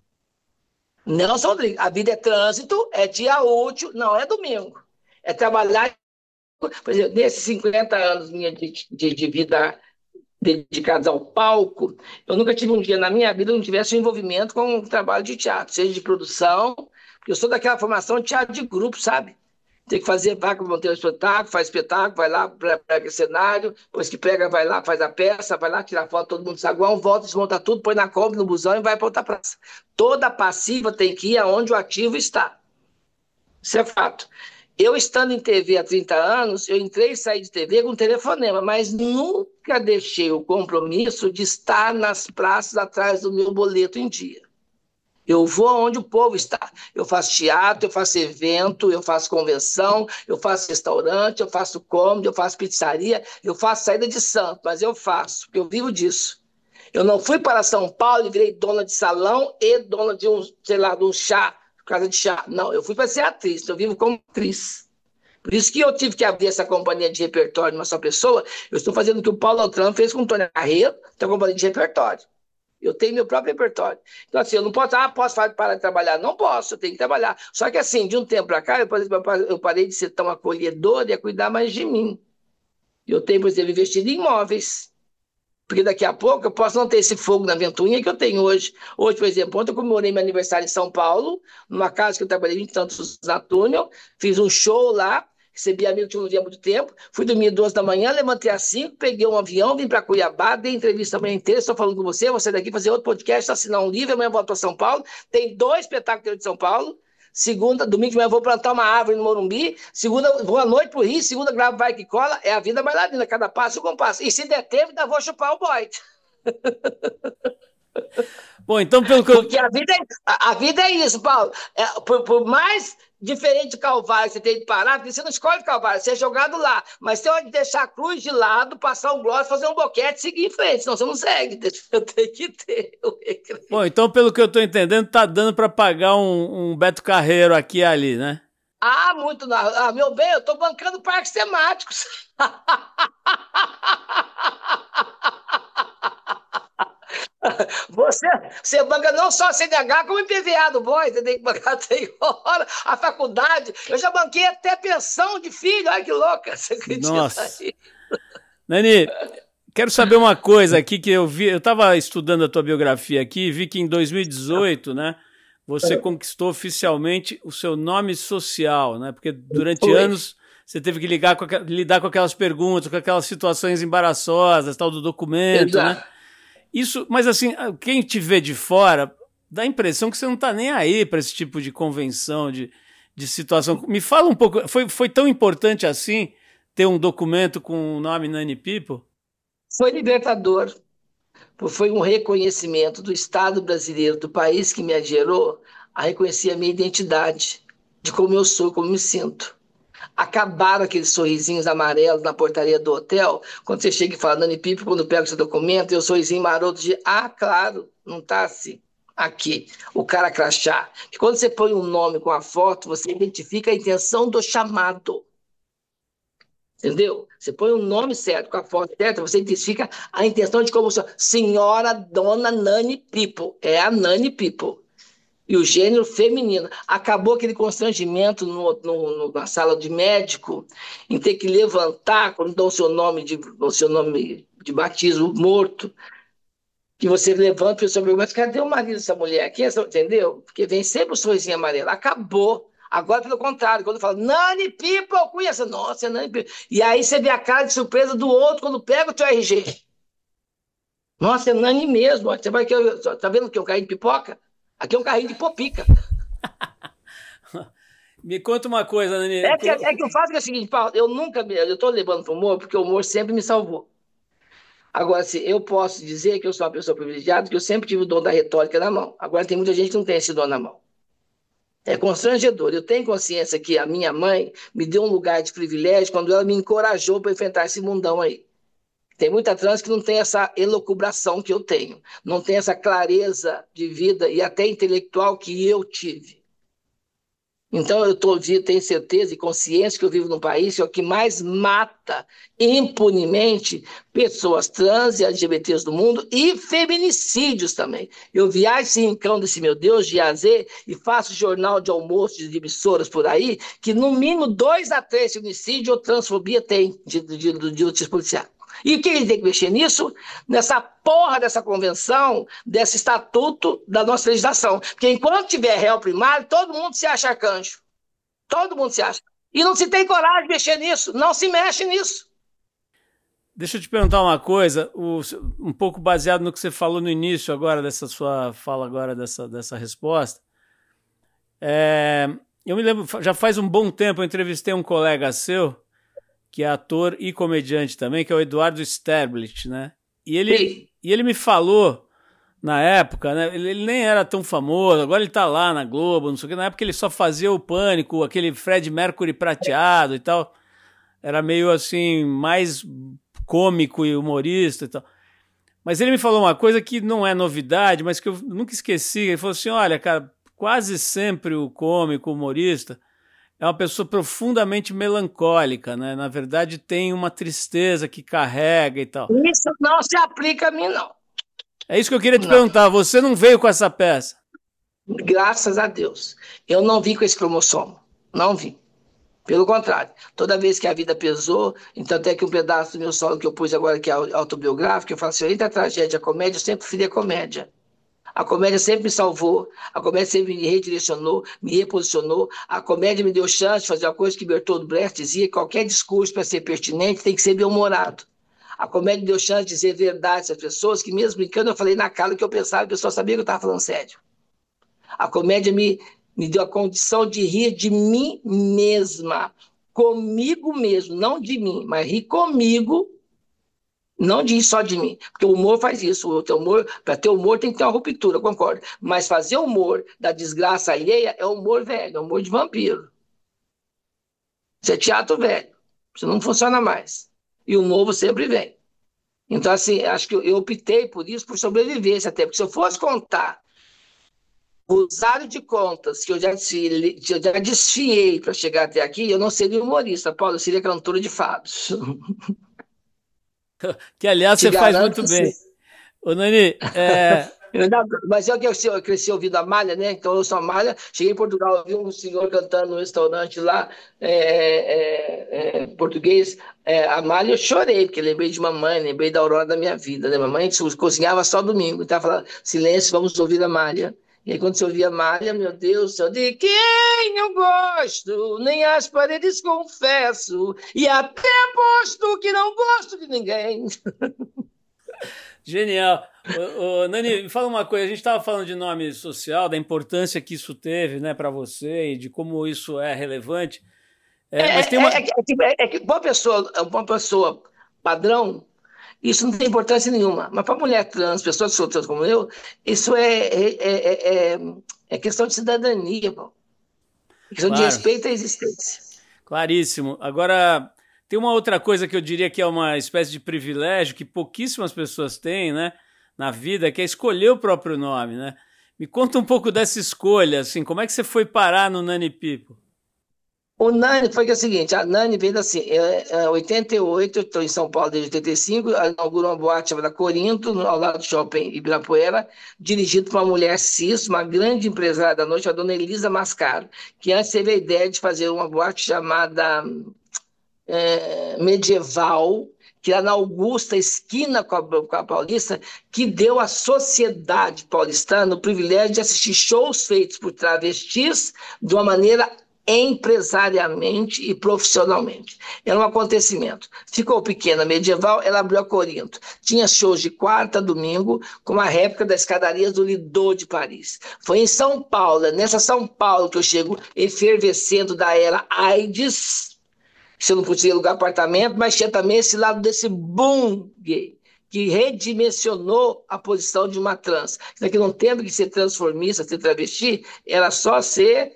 Nelson Rodrigues, a vida é trânsito, é dia útil, não é domingo. É trabalhar. Por exemplo, nesses 50 anos minha de vida dedicados ao palco, eu nunca tive um dia na minha vida que não tivesse um envolvimento com um trabalho de teatro, seja de produção, porque eu sou daquela formação de teatro de grupo, sabe? Tem que fazer, vai montar um espetáculo, faz espetáculo, vai lá, prega cenário, depois que prega, vai lá, faz a peça, vai lá, tira foto, todo mundo saguão, volta, desmonta tudo, põe na Kombi, no busão e vai para outra praça. Toda passiva tem que ir aonde o ativo está. Isso é fato. Eu estando em TV há 30 anos, eu entrei e saí de TV com um telefonema, mas nunca deixei o compromisso de estar nas praças atrás do meu boleto em dia. Eu vou aonde o povo está. Eu faço teatro, eu faço evento, eu faço convenção, eu faço restaurante, eu faço comedy, eu faço pizzaria, eu faço saída de santo, mas eu faço, porque eu vivo disso. Eu não fui para São Paulo e virei dona de salão e dona de um, sei lá, de um chá, casa de chá. Não, eu fui para ser atriz, eu vivo como atriz. Por isso que eu tive que abrir essa companhia de repertório de uma só pessoa. Eu estou fazendo o que o Paulo Altran fez com o Tony Carreiro, que é a companhia de repertório. Eu tenho meu próprio repertório. Então, assim, eu não posso, posso parar de trabalhar. Não posso, eu tenho que trabalhar. Só que, assim, de um tempo para cá, eu parei de ser tão acolhedor e a cuidar mais de mim. Eu tenho, por exemplo, investido em imóveis. Porque daqui a pouco eu posso não ter esse fogo na ventoinha que eu tenho hoje. Hoje, por exemplo, ontem eu comemorei meu aniversário em São Paulo, numa casa que eu trabalhei 20 tantos na Túnel, fiz um show lá, recebi amigo que eu não via há muito tempo, fui dormir 2 da manhã, levantei às 5, peguei um avião, vim para Cuiabá, dei entrevista a manhã inteira, estou falando com você, vou sair daqui, fazer outro podcast, assinar um livro, amanhã volto para São Paulo, tem 2 espetáculos de São Paulo, segunda, domingo de manhã vou plantar uma árvore no Morumbi, segunda vou à noite pro Rio, segunda gravo Vai Que Cola, é a vida bailarina, cada passo com passo. E se der tempo, ainda vou chupar o boy. Bom, então pelo que eu... Porque a vida é isso, Paulo. Por mais diferente de Calvário que você tem que parar, porque você não escolhe Calvário, você é jogado lá. Mas você pode deixar a cruz de lado, passar um gloss, fazer um boquete e seguir em frente, senão você não segue. Eu tenho que ter o recreio. Bom, então pelo que eu estou entendendo, tá dando para pagar um Beto Carreiro aqui e ali, né? Ah, muito. Meu bem, eu estou bancando parques temáticos. Você banca não só CNH, como IPVA do boy, você tem que bancar tem hora, a faculdade. Eu já banquei até pensão de filho, olha que louca, você acredita? Nossa. Nani, quero saber uma coisa aqui que eu vi, eu estava estudando a tua biografia aqui e vi que em 2018, né, você conquistou oficialmente o seu nome social, né, porque durante anos você teve que lidar com aquelas perguntas, com aquelas situações embaraçosas, tal do documento, Exato. né? Isso, mas assim, quem te vê de fora dá a impressão que você não está nem aí para esse tipo de convenção, de situação. Me fala um pouco, foi tão importante assim ter um documento com o nome Nani People? Foi libertador, foi um reconhecimento do Estado brasileiro, do país que me gerou, a reconhecer a minha identidade, de como eu sou, como me sinto. Acabaram aqueles sorrisinhos amarelos na portaria do hotel, quando você chega e fala Nani People, quando pega o seu documento, e o sorrisinho maroto de, claro, não está assim. Aqui, o cara crachá. E quando você põe um nome com a foto, você identifica a intenção do chamado. Entendeu? Você põe um nome certo, com a foto certa, você identifica a intenção de como senhora Dona Nani People. É a Nani People. E o gênero feminino. Acabou aquele constrangimento na sala de médico, em ter que levantar, quando dão o seu nome de batismo morto, que você levanta e a pessoa pergunta, mas cadê o marido dessa mulher aqui? Entendeu? Porque vem sempre o sorrisinho amarelo. Acabou. Agora, pelo contrário, quando fala Nani People, conhece, nossa, é Nani People. E aí você vê a cara de surpresa do outro quando pega o teu RG. Nossa, é Nani mesmo. Você vai aqui, tá vendo que é um carrinho de pipoca? Aqui é um carrinho de popica. Me conta uma coisa, Nani. É que o fato é o seguinte, Paulo, eu estou levando para o humor porque o humor sempre me salvou. Agora, se eu posso dizer que eu sou uma pessoa privilegiada, que eu sempre tive o dom da retórica na mão. Agora, tem muita gente que não tem esse dom na mão. É constrangedor. Eu tenho consciência que a minha mãe me deu um lugar de privilégio quando ela me encorajou para enfrentar esse mundão aí. Tem muita trans que não tem essa elucubração que eu tenho, não tem essa clareza de vida e até intelectual que eu tive. Então, tenho certeza e consciência que eu vivo num país que é o que mais mata impunemente pessoas trans e LGBTs do mundo e feminicídios também. Eu viajo esse rincão desse meu Deus de A a Z e faço jornal de almoço de emissoras por aí, que no mínimo 2 a 3 feminicídios ou transfobia tem de justiça policial. E o que ele tem que mexer nisso? Nessa porra dessa convenção, desse estatuto da nossa legislação. Porque enquanto tiver réu primário, todo mundo se acha arcanjo. Todo mundo se acha. E não se tem coragem de mexer nisso. Não se mexe nisso. Deixa eu te perguntar uma coisa, um pouco baseado no que você falou no início agora, dessa sua fala agora, dessa resposta. Eu me lembro, já faz um bom tempo, eu entrevistei um colega seu, que é ator e comediante também, que é o Eduardo Sterblit, né? E ele me falou, na época, né? Ele nem era tão famoso, agora ele tá lá na Globo, não sei o que, na época ele só fazia o Pânico, aquele Fred Mercury prateado e tal, era meio assim, mais cômico e humorista e tal. Mas ele me falou uma coisa que não é novidade, mas que eu nunca esqueci, ele falou assim, olha, cara, quase sempre o cômico, o humorista, é uma pessoa profundamente melancólica, né? Na verdade, tem uma tristeza que carrega e tal. Isso não se aplica a mim, não. É isso que eu queria te perguntar. Você não veio com essa peça? Graças a Deus. Eu não vim com esse cromossomo. Não vim. Pelo contrário. Toda vez que a vida pesou, então até que um pedaço do meu solo que eu pus agora, que é autobiográfico, eu falo assim, entre a tragédia e a comédia, eu sempre fui a comédia. A comédia sempre me salvou, a comédia sempre me redirecionou, me reposicionou, a comédia me deu chance de fazer uma coisa que Bertolt Brecht dizia, qualquer discurso para ser pertinente tem que ser bem-humorado. A comédia me deu chance de dizer verdade às pessoas, que mesmo brincando eu falei na cara o que eu pensava, a pessoa sabia que eu estava falando sério. A comédia me deu a condição de rir de mim mesma, comigo mesmo, não de mim, mas rir comigo. Não diz só de mim, porque o humor faz isso. Para ter humor tem que ter uma ruptura, concordo. Mas fazer humor da desgraça alheia é humor velho, é humor de vampiro. Isso é teatro velho. Isso não funciona mais. E o novo sempre vem. Então, assim, acho que eu optei por isso, por sobrevivência até. Porque se eu fosse contar o rosário de contas que eu já desfiei para chegar até aqui, eu não seria humorista, Paulo, eu seria cantora de fados. Que, aliás, você faz muito bem. Ô, Nani, Mas eu cresci ouvindo a Malha, né? Então eu sou a Malha. Cheguei em Portugal, ouvi um senhor cantando no restaurante lá, português, a Malha, eu chorei, porque lembrei de mamãe, lembrei da aurora da minha vida, né? Mamãe cozinhava só domingo, então falando, silêncio, vamos ouvir a Malha. E aí, quando você ouvia a Malha, meu Deus do céu, de quem eu gosto, nem as paredes confesso, e até posto que não gosto de ninguém. Genial. Nani, me fala uma coisa, a gente estava falando de nome social, da importância que isso teve, né, para você e de como isso é relevante. Mas tem que uma pessoa padrão, isso não tem importância nenhuma. Mas para mulher trans, pessoas solteiras como eu, isso é questão de cidadania, pô. Questão de respeito à existência. Claríssimo. Agora, tem uma outra coisa que eu diria que é uma espécie de privilégio que pouquíssimas pessoas têm, né, na vida, que é escolher o próprio nome, né? Me conta um pouco dessa escolha, assim, como é que você foi parar no Nani People? O Nani foi que é o seguinte, a Nani veio assim, em 88, eu estou em São Paulo desde 85, inaugurou uma boate chamada Corinto, ao lado do shopping Ibirapuera, dirigido por uma mulher cis, uma grande empresária da noite, a dona Elisa Mascaro, que antes teve a ideia de fazer uma boate chamada Medieval, que era na Augusta, esquina com a Paulista, que deu à sociedade paulistana o privilégio de assistir shows feitos por travestis de uma maneira empresariamente e profissionalmente. Era um acontecimento. Ficou pequena, Medieval, ela abriu a Corinto. Tinha shows de quarta a domingo, com a réplica das escadarias do Lido de Paris. Foi em São Paulo, nessa São Paulo que eu chego efervescendo da era AIDS. Você não podia alugar apartamento, mas tinha também esse lado desse boom gay, que redimensionou a posição de uma trans. Isso aqui não teve que ser transformista, ser travesti, era só ser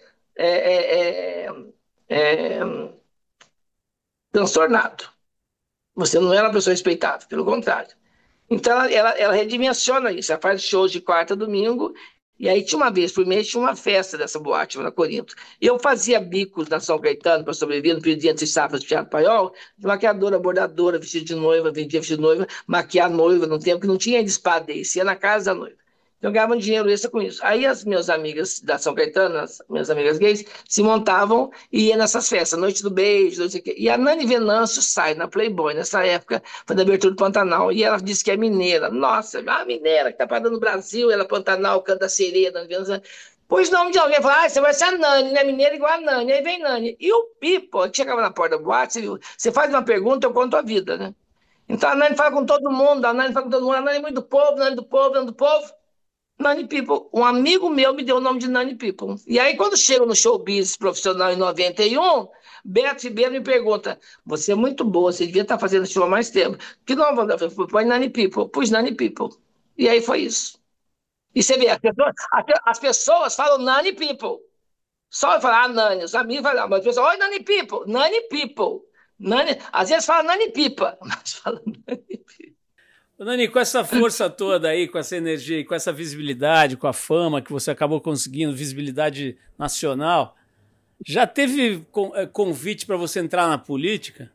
transtornado. Você não era uma pessoa respeitável, pelo contrário. Então, ela redimensiona isso. Ela faz shows de quarta a domingo, e aí tinha uma vez por mês, tinha uma festa dessa boate na Corinto. E eu fazia bicos na São Caetano para sobreviver, no período de entre safras do Teatro Paiol, de maquiadora, bordadora, vestido de noiva, vendia vestido de noiva, maquiar noiva no tempo que não tinha ainda spa desse, ia na casa da noiva. Então, eu ganhava um dinheiro extra com isso. Aí as minhas amigas da São Caetano, as minhas amigas gays, se montavam e iam nessas festas, Noite do Beijo, não sei o quê. E a Nani Venâncio sai na Playboy, nessa época, foi da abertura do Pantanal, e ela disse que é mineira. Nossa, a mineira que tá parando no Brasil, ela Pantanal, canta sereia, Nani Venâncio. Pôs nome de alguém, falou, você vai ser a Nani, né? Mineira igual a Nani. Aí vem Nani. E o Pipo, que chegava na porta da boate, você faz uma pergunta, eu conto a vida, né? Então a Nani fala com todo mundo, a Nani fala com todo mundo, a Nani é muito do povo, Nani do povo, Nani do povo. Nani People, um amigo meu me deu o nome de Nani People. E aí, quando chego no showbiz profissional em 91, Beto Ribeiro me pergunta: você é muito boa, você devia estar fazendo show há mais tempo. Que nome? Põe Nani People. Pus Nani People. E aí foi isso. E você vê, as pessoas falam Nani People. Só eu falar, Nani, os amigos falam, mas as pessoas, oi, Nani People, Nani People. Nani, às vezes fala Nani Pipa, mas fala Nani People. Nani, com essa força toda aí, com essa energia, com essa visibilidade, com a fama que você acabou conseguindo, visibilidade nacional, já teve convite para você entrar na política?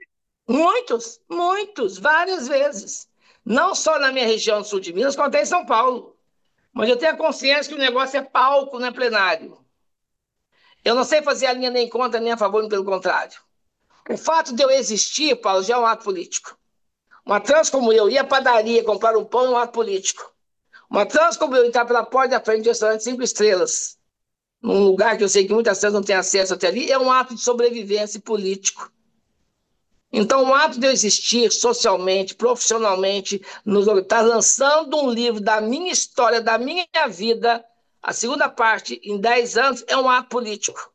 Muitos, muitos, várias vezes. Não só na minha região sul de Minas, como até em São Paulo. Mas eu tenho a consciência que o negócio é palco, não é plenário. Eu não sei fazer a linha nem contra, nem a favor, nem pelo contrário. O fato de eu existir, Paulo, já é um ato político. Uma trans como eu ir à padaria comprar um pão é um ato político. Uma trans como eu entrar pela porta da frente de um restaurante 5 estrelas, num lugar que eu sei que muitas trans não têm acesso até ali, é um ato de sobrevivência político. Então, o ato de eu existir socialmente, profissionalmente, estar lançando um livro da minha história, da minha vida, a segunda parte, em 10 anos, é um ato político.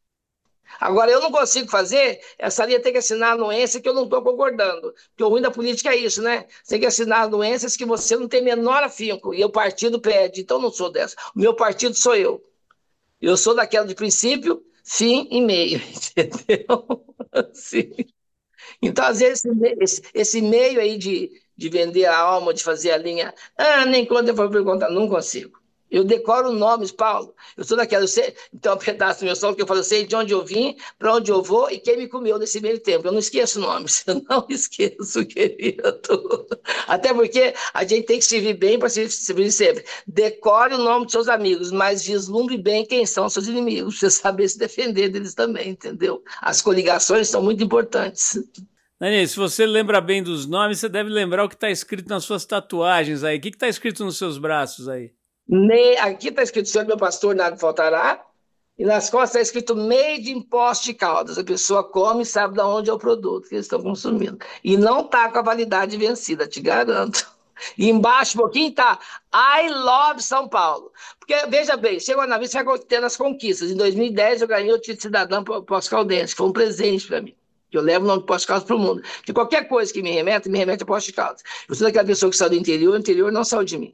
Agora, eu não consigo fazer, essa linha tem que assinar anuência que eu não estou concordando. Porque o ruim da política é isso, né? Você tem que assinar anuências que você não tem menor afinco. E o partido pede, então não sou dessa. O meu partido sou eu. Eu sou daquela de princípio, fim e meio, entendeu? Assim. Então, às vezes, esse meio aí de vender a alma, de fazer a linha, nem quando eu for perguntar, não consigo. Eu decoro nomes, Paulo. Eu sou daquela, eu sei, tem um pedaço do meu som que eu falo, eu sei de onde eu vim, para onde eu vou e quem me comeu nesse meio tempo. Eu não esqueço nomes, eu não esqueço, querido. Até porque a gente tem que servir bem para servir sempre. Decore o nome dos seus amigos, mas vislumbre bem quem são seus inimigos, para você saber se defender deles também, entendeu? As coligações são muito importantes. Nani, se você lembra bem dos nomes, você deve lembrar o que está escrito nas suas tatuagens aí. O que está escrito nos seus braços aí? Aqui está escrito, Senhor meu pastor, nada faltará. E nas costas está escrito Made in Poços de Caldas. A pessoa come e sabe de onde é o produto que eles estão consumindo. E não está com a validade vencida, te garanto. E embaixo, um pouquinho, está I love São Paulo. Porque, veja bem, chegou na vida, você vai tendo as conquistas. Em 2010, eu ganhei o título de cidadão pós-caldense, que foi um presente para mim. Eu levo o nome de Poços de Caldas para o mundo. Porque qualquer coisa que me remete a Poços de Caldas. Eu sou daquela pessoa que saiu do interior, o interior não saiu de mim.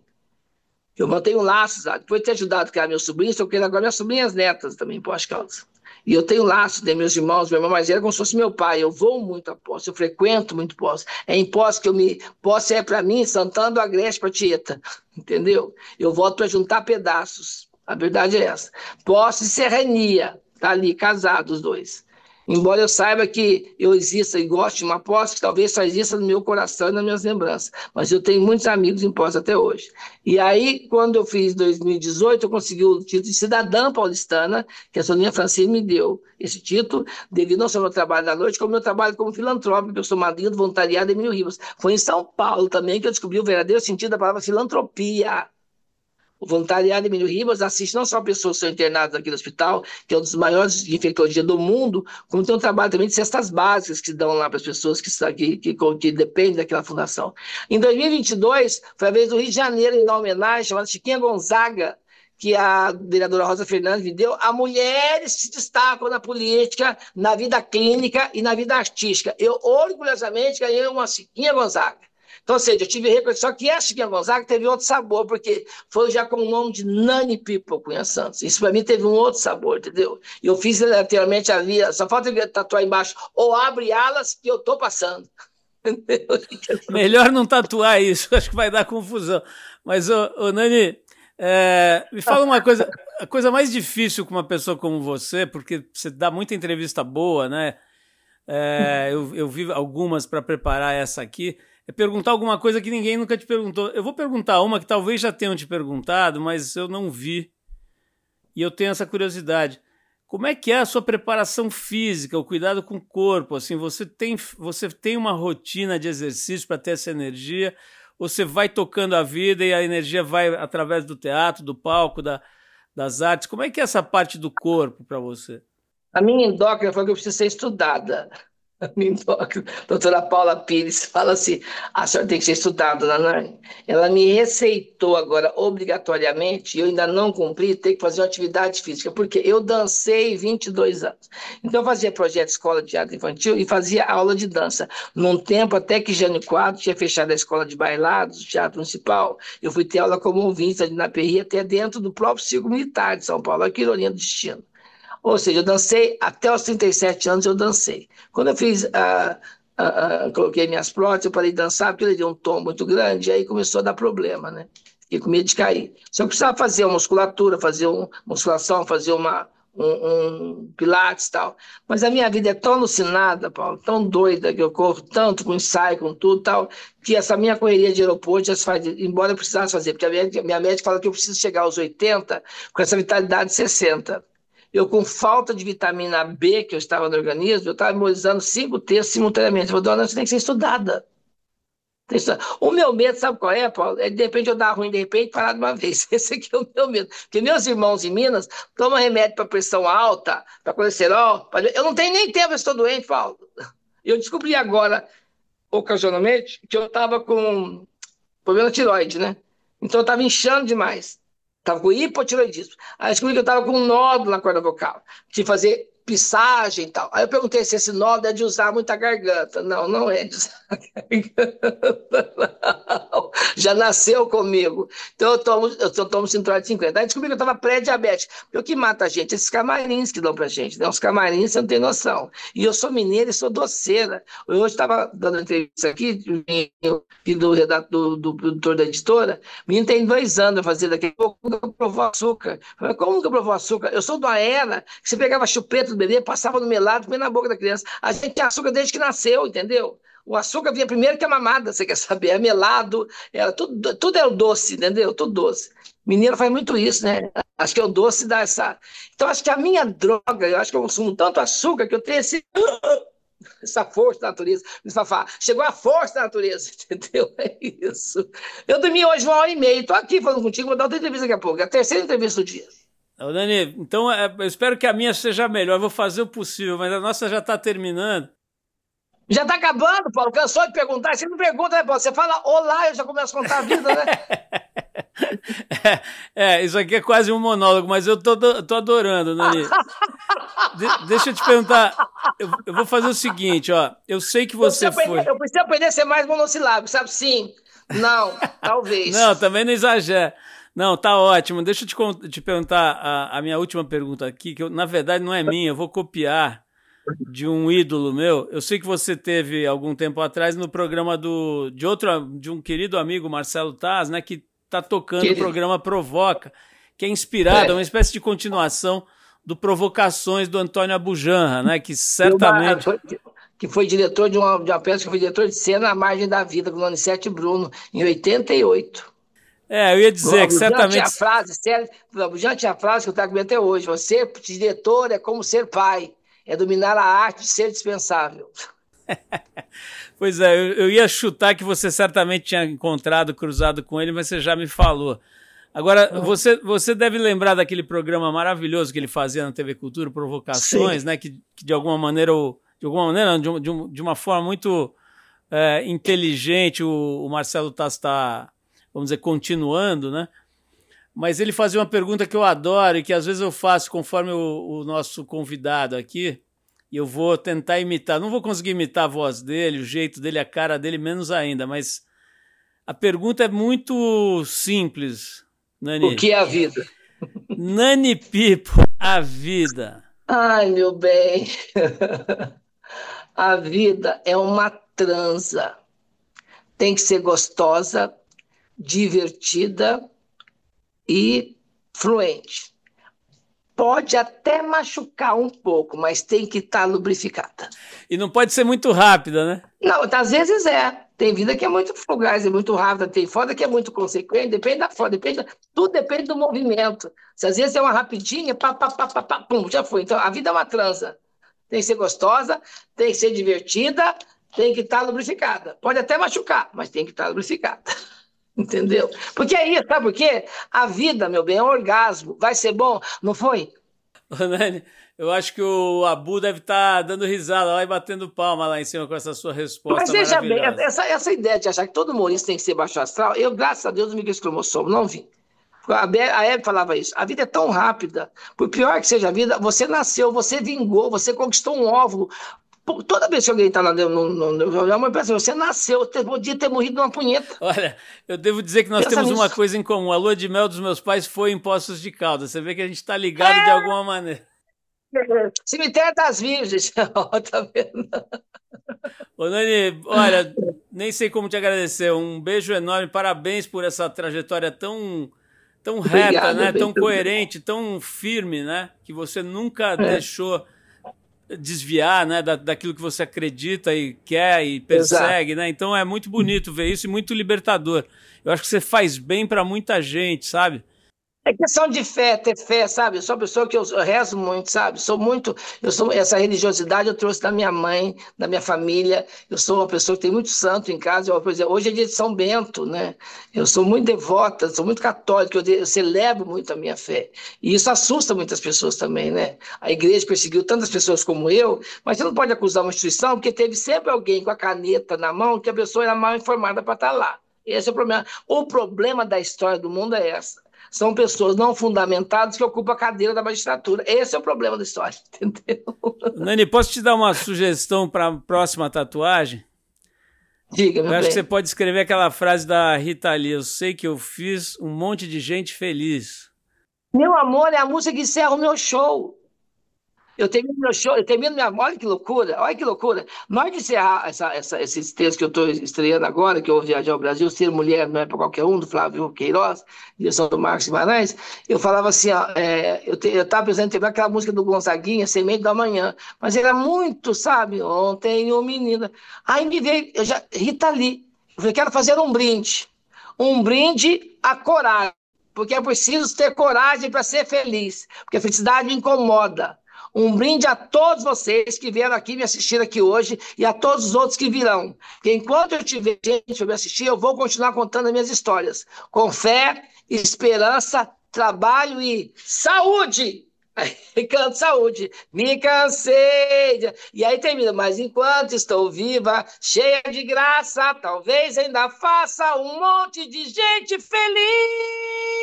Eu mantenho laços, sabe? Depois de ter ajudado a criar meus sobrinhos, estou criando agora minhas sobrinhas netas também, em Poços de Caldas. E eu tenho laços, de meus irmãos, meu irmão mais velho, como se fosse meu pai. Eu vou muito a Poços, eu frequento muito Poços. É em Poços que eu me... Poços é para mim, Santana do Agreste para Tieta, entendeu? Eu volto para juntar pedaços. A verdade é essa. Poços e Serrania, tá ali, casados os dois. Embora eu saiba que eu exista e goste de uma Poços, que talvez só exista no meu coração e nas minhas lembranças. Mas eu tenho muitos amigos em Poços até hoje. E aí, quando eu fiz 2018, eu consegui o título de cidadã paulistana, que a Soninha Francine me deu esse título, devido não só ao meu trabalho da noite, como ao meu trabalho como filantrópico, que eu sou madrinha do voluntariado Emílio Ribas. Foi em São Paulo também que eu descobri o verdadeiro sentido da palavra filantropia. O voluntariado Emílio Ribas assiste não só pessoas que são internadas aqui no hospital, que é um dos maiores de infectologia do mundo, como tem um trabalho também de cestas básicas que dão lá para as pessoas que dependem daquela fundação. Em 2022, foi a vez do Rio de Janeiro, em uma homenagem chamada Chiquinha Gonzaga, que a vereadora Rosa Fernandes me deu, a mulheres que se destacam na política, na vida clínica e na vida artística. Eu, orgulhosamente, ganhei uma Chiquinha Gonzaga. Então, ou seja, eu tive recorde, só que essa Chiquinha Gonzaga teve outro sabor, porque foi já com o nome de Nani People Cunha Santos. Isso para mim teve um outro sabor, entendeu? E eu fiz anteriormente ali, só falta eu tatuar embaixo, ou abre alas que eu tô passando. Melhor não tatuar isso, acho que vai dar confusão. Mas, Nani, me fala uma coisa, a coisa mais difícil com uma pessoa como você, porque você dá muita entrevista boa, né? Eu vi algumas para preparar essa aqui, é perguntar alguma coisa que ninguém nunca te perguntou. Eu vou perguntar uma que talvez já tenham te perguntado, mas eu não vi, e eu tenho essa curiosidade. Como é que é a sua preparação física, o cuidado com o corpo? Assim, você tem uma rotina de exercício para ter essa energia? Ou você vai tocando a vida e a energia vai através do teatro, do palco, das artes? Como é que é essa parte do corpo para você? A minha endócrina falou que eu preciso ser estudada. A minha endócrina, a doutora Paula Pires, fala assim: a senhora tem que ser estudada, dona Nani. Ela me receitou agora, obrigatoriamente, e eu ainda não cumpri, ter que fazer uma atividade física, porque eu dancei 22 anos. Então, eu fazia projeto escola de teatro infantil e fazia aula de dança. Num tempo, até que Jânio Quadros tinha fechado a escola de bailados, do Teatro Municipal, eu fui ter aula como ouvinte ali na Perri, até dentro do próprio Círculo Militar de São Paulo. Olha que ironia do destino. Ou seja, eu dancei até os 37 anos, eu dancei. Quando eu coloquei minhas próteses, eu parei de dançar, porque eu dei um tom muito grande, e aí começou a dar problema, né? Fiquei com medo de cair. Só que precisava fazer uma musculatura, fazer uma musculação, fazer um pilates e tal. Mas a minha vida é tão alucinada, Paulo, tão doida, que eu corro tanto com ensaio, com tudo tal, que essa minha correria de aeroporto já se faz, embora eu precisasse fazer, porque a minha médica fala que eu preciso chegar aos 80 com essa vitalidade de 60. Eu, com falta de vitamina B que eu estava no organismo, eu estava memorizando 5 textos simultaneamente. Eu falei, dona, você tem que ser estudada. O meu medo, sabe qual é, Paulo? É de repente eu dar ruim, de repente parar de uma vez. Esse aqui é o meu medo. Porque meus irmãos em Minas tomam remédio para pressão alta, para colesterol. Eu não tenho nem tempo, eu estou doente, Paulo. Eu descobri agora, ocasionalmente, que eu estava com problema de tiroide, né? Então eu estava inchando demais. Estava com hipotiroidismo. Aí eu descobri que eu estava com um nódulo na corda vocal. Tinha que fazer pissagem e tal. Aí eu perguntei se esse nódulo é de usar muita garganta. Não, não é de usar garganta, não. Já nasceu comigo. Então eu tomo Sintrol de 50. Aí descobri que eu estava pré-diabético. Porque o que mata a gente? Esses camarins que dão pra gente. Né? Os camarins você não tem noção. E eu sou mineira e sou doceira. Eu hoje estava dando entrevista aqui, do produtor da editora. O menino tem 2 anos a fazer daqui a pouco, nunca provou açúcar. Falei, como nunca provou açúcar? Eu sou de uma era que você pegava a chupeta do bebê, passava no melado, põe na boca da criança. A gente tem açúcar desde que nasceu, entendeu? O açúcar vinha primeiro que a mamada, você quer saber? É melado, tudo é o doce, entendeu? Tudo doce. Mineiro faz muito isso, né? Acho que é o doce dá essa. Então, acho que a minha droga, eu acho que eu consumo tanto açúcar que eu tenho essa força da natureza. Chegou a força da natureza, entendeu? É isso. Eu dormi hoje 1h30, estou aqui falando contigo, vou dar outra entrevista daqui a pouco. É a terceira entrevista do dia. Ô, Dani, então eu espero que a minha seja melhor. Eu vou fazer o possível, mas a nossa já está terminando. Já está acabando, Paulo. Cansou de perguntar. Você não pergunta, né, Paulo? Você fala olá, eu já começo a contar a vida, né? Isso aqui é quase um monólogo, mas eu tô adorando, Nani. Deixa eu te perguntar, eu vou fazer o seguinte, ó, eu sei que você foi... Eu preciso aprender a ser mais monossilábico, sabe? Sim, não, talvez. Não, também não exagera. Não, tá ótimo. Deixa eu te perguntar a minha última pergunta aqui, que na verdade não é minha, eu vou copiar de um ídolo meu. Eu sei que você teve algum tempo atrás no programa de um querido amigo, Marcelo Taz, né, que tá tocando o programa Provoca, que é inspirado, é uma espécie de continuação do Provocações do Antônio Abujanra, né, que certamente... Que foi diretor de uma peça, que foi diretor de cena à margem da vida, com o Anissete Bruno, em 88. Eu ia dizer que certamente... Já tinha a frase que eu trago até hoje: ser diretor é como ser pai, é dominar a arte de ser dispensável. Pois é, eu ia chutar que você certamente tinha cruzado com ele, mas você já me falou. Agora, você deve lembrar daquele programa maravilhoso que ele fazia na TV Cultura, Provocações, né? Que de alguma maneira, de uma forma muito inteligente, o Marcelo Taz está, vamos dizer, continuando, né? Mas ele fazia uma pergunta que eu adoro e que às vezes eu faço conforme o nosso convidado aqui, e eu vou tentar imitar. Não vou conseguir imitar a voz dele, o jeito dele, a cara dele, menos ainda, mas A pergunta é muito simples, Nani. O que é a vida? Nani Pipo, a vida. Ai, meu bem, a vida é uma transa. Tem que ser gostosa, divertida e fluente. Pode até machucar um pouco, mas tem que estar lubrificada. E não pode ser muito rápida, né? Não, às vezes é. Tem vida que é muito fugaz, é muito rápida, tem foda que é muito consequente, depende da foda, tudo depende do movimento. Se às vezes é uma rapidinha, pá, pá, pá, pá, pá, pum, já foi. Então a vida é uma transa. Tem que ser gostosa, tem que ser divertida, tem que estar lubrificada. Pode até machucar, mas tem que estar lubrificada. Entendeu? Porque é isso, sabe por quê? A vida, meu bem, é um orgasmo. Vai ser bom? Não foi? Ô, Nani, eu acho que o Abu deve estar dando risada lá e batendo palma lá em cima com essa sua resposta. Mas veja bem, maravilhosa. essa ideia de achar que todo humorista tem que ser baixo astral, eu, graças a Deus, não me quis cromossomo, não vim. A Hebe falava isso. A vida é tão rápida. Por pior que seja a vida, você nasceu, você vingou, você conquistou um óvulo. Toda vez que alguém está lá no pensa, você nasceu, você podia ter morrido numa punheta. Olha, eu devo dizer que nós Pensa temos nisso. uma coisa em comum. A lua de mel dos meus pais foi em Poços de Caldas. Você vê que a gente está ligado de alguma maneira. Cemitério das Virgens. Tá vendo? Ô, Nani, olha, nem sei como te agradecer. Um beijo enorme, parabéns por essa trajetória tão reta, Obrigado, né? bem, Tão coerente, tão firme, né? Que você nunca deixou desviar, né? Daquilo que você acredita e quer e persegue, né? Então é muito bonito ver isso e muito libertador. Eu acho que você faz bem para muita gente, sabe? É questão de fé, ter fé, sabe? Eu sou uma pessoa que eu rezo muito, sabe? Essa religiosidade eu trouxe da minha mãe, da minha família. Eu sou uma pessoa que tem muito santo em casa. Por exemplo, hoje é dia de São Bento, né? Eu sou muito devota, sou muito católica, eu celebro muito a minha fé. E isso assusta muitas pessoas também, né? A igreja perseguiu tantas pessoas como eu, mas você não pode acusar uma instituição, porque teve sempre alguém com a caneta na mão que a pessoa era mal informada para estar lá. Esse é o problema. O problema da história do mundo é essa. São pessoas não fundamentadas que ocupam a cadeira da magistratura. Esse é o problema da história, entendeu? Nani, posso te dar uma sugestão para a próxima tatuagem? Diga, meu Eu acho bem. que você pode escrever aquela frase da Rita Lee. Eu sei que eu fiz um monte de gente feliz. Meu amor, é a música que encerra o meu show. Eu termino meu show, eu termino minha. Olha que loucura, olha que loucura. Na hora de encerrar esses textos que eu estou estreando agora, que eu vou viajar ao Brasil, Ser Mulher Não É Para Qualquer Um, do Flávio Queiroz, direção do Marcos Guimarães, eu falava assim, ó, eu estava pensando em terminar aquela música do Gonzaguinha, Semente da Manhã, mas era muito, sabe? Ontem o menino. Aí me veio, Rita Lee, eu falei, quero fazer um brinde à coragem, porque é preciso ter coragem para ser feliz, porque a felicidade incomoda. Um brinde a todos vocês que vieram aqui me assistir aqui hoje e a todos os outros que virão. Porque enquanto eu tiver gente para me assistir, eu vou continuar contando as minhas histórias. Com fé, esperança, trabalho e saúde! Aí canto saúde. Me cansei. E aí termina. Mas enquanto estou viva, cheia de graça, talvez ainda faça um monte de gente feliz.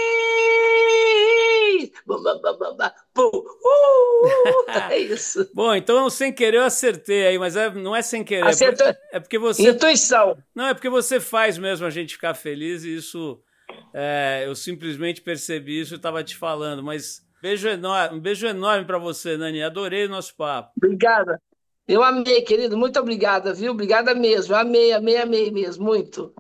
É isso. Bom, então sem querer eu acertei aí, mas não é sem querer. Acertou. É porque você... Intuição. Não, é porque você faz mesmo a gente ficar feliz e isso... eu simplesmente percebi isso e estava te falando, mas um beijo enorme para você, Nani. Adorei o nosso papo. Obrigada. Eu amei, querido. Muito obrigada, viu? Obrigada mesmo. Amei mesmo. Muito.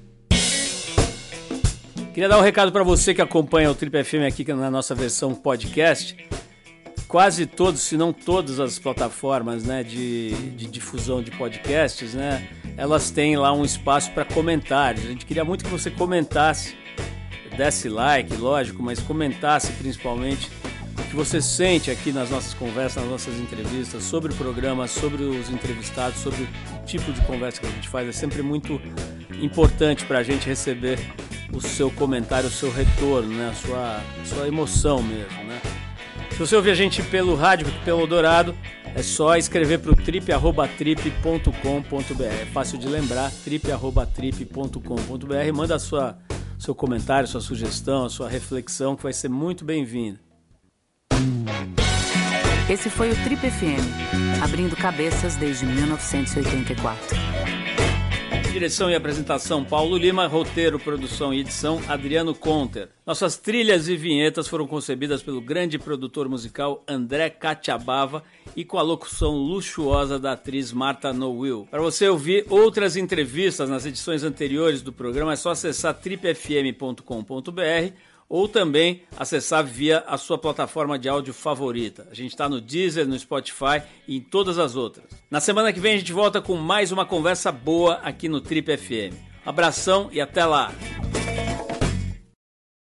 Queria dar um recado para você que acompanha o Trip FM aqui na nossa versão podcast. Quase todos, se não todas as plataformas, né, de difusão de podcasts, né, elas têm lá um espaço para comentários. A gente queria muito que você comentasse, desse like, lógico, mas comentasse principalmente o que você sente aqui nas nossas conversas, nas nossas entrevistas, sobre o programa, sobre os entrevistados, sobre o tipo de conversa que a gente faz. É sempre muito importante para a gente receber o seu comentário, o seu retorno, né, a sua emoção mesmo, né. Se você ouvir a gente pelo rádio, pelo Eldorado, é só escrever para o trip@trip.com.br. É fácil de lembrar, trip@trip.com.br. Manda seu comentário, sua sugestão, sua reflexão, que vai ser muito bem-vinda. Esse foi o Trip FM, abrindo cabeças desde 1984. Direção e apresentação Paulo Lima, roteiro, produção e edição Adriano Conter. Nossas trilhas e vinhetas foram concebidas pelo grande produtor musical André Catiabava e com a locução luxuosa da atriz Marta Nowill. Para você ouvir outras entrevistas nas edições anteriores do programa é só acessar tripfm.com.br ou também acessar via a sua plataforma de áudio favorita. A gente está no Deezer, no Spotify e em todas as outras. Na semana que vem a gente volta com mais uma conversa boa aqui no Trip FM. Abração e até lá!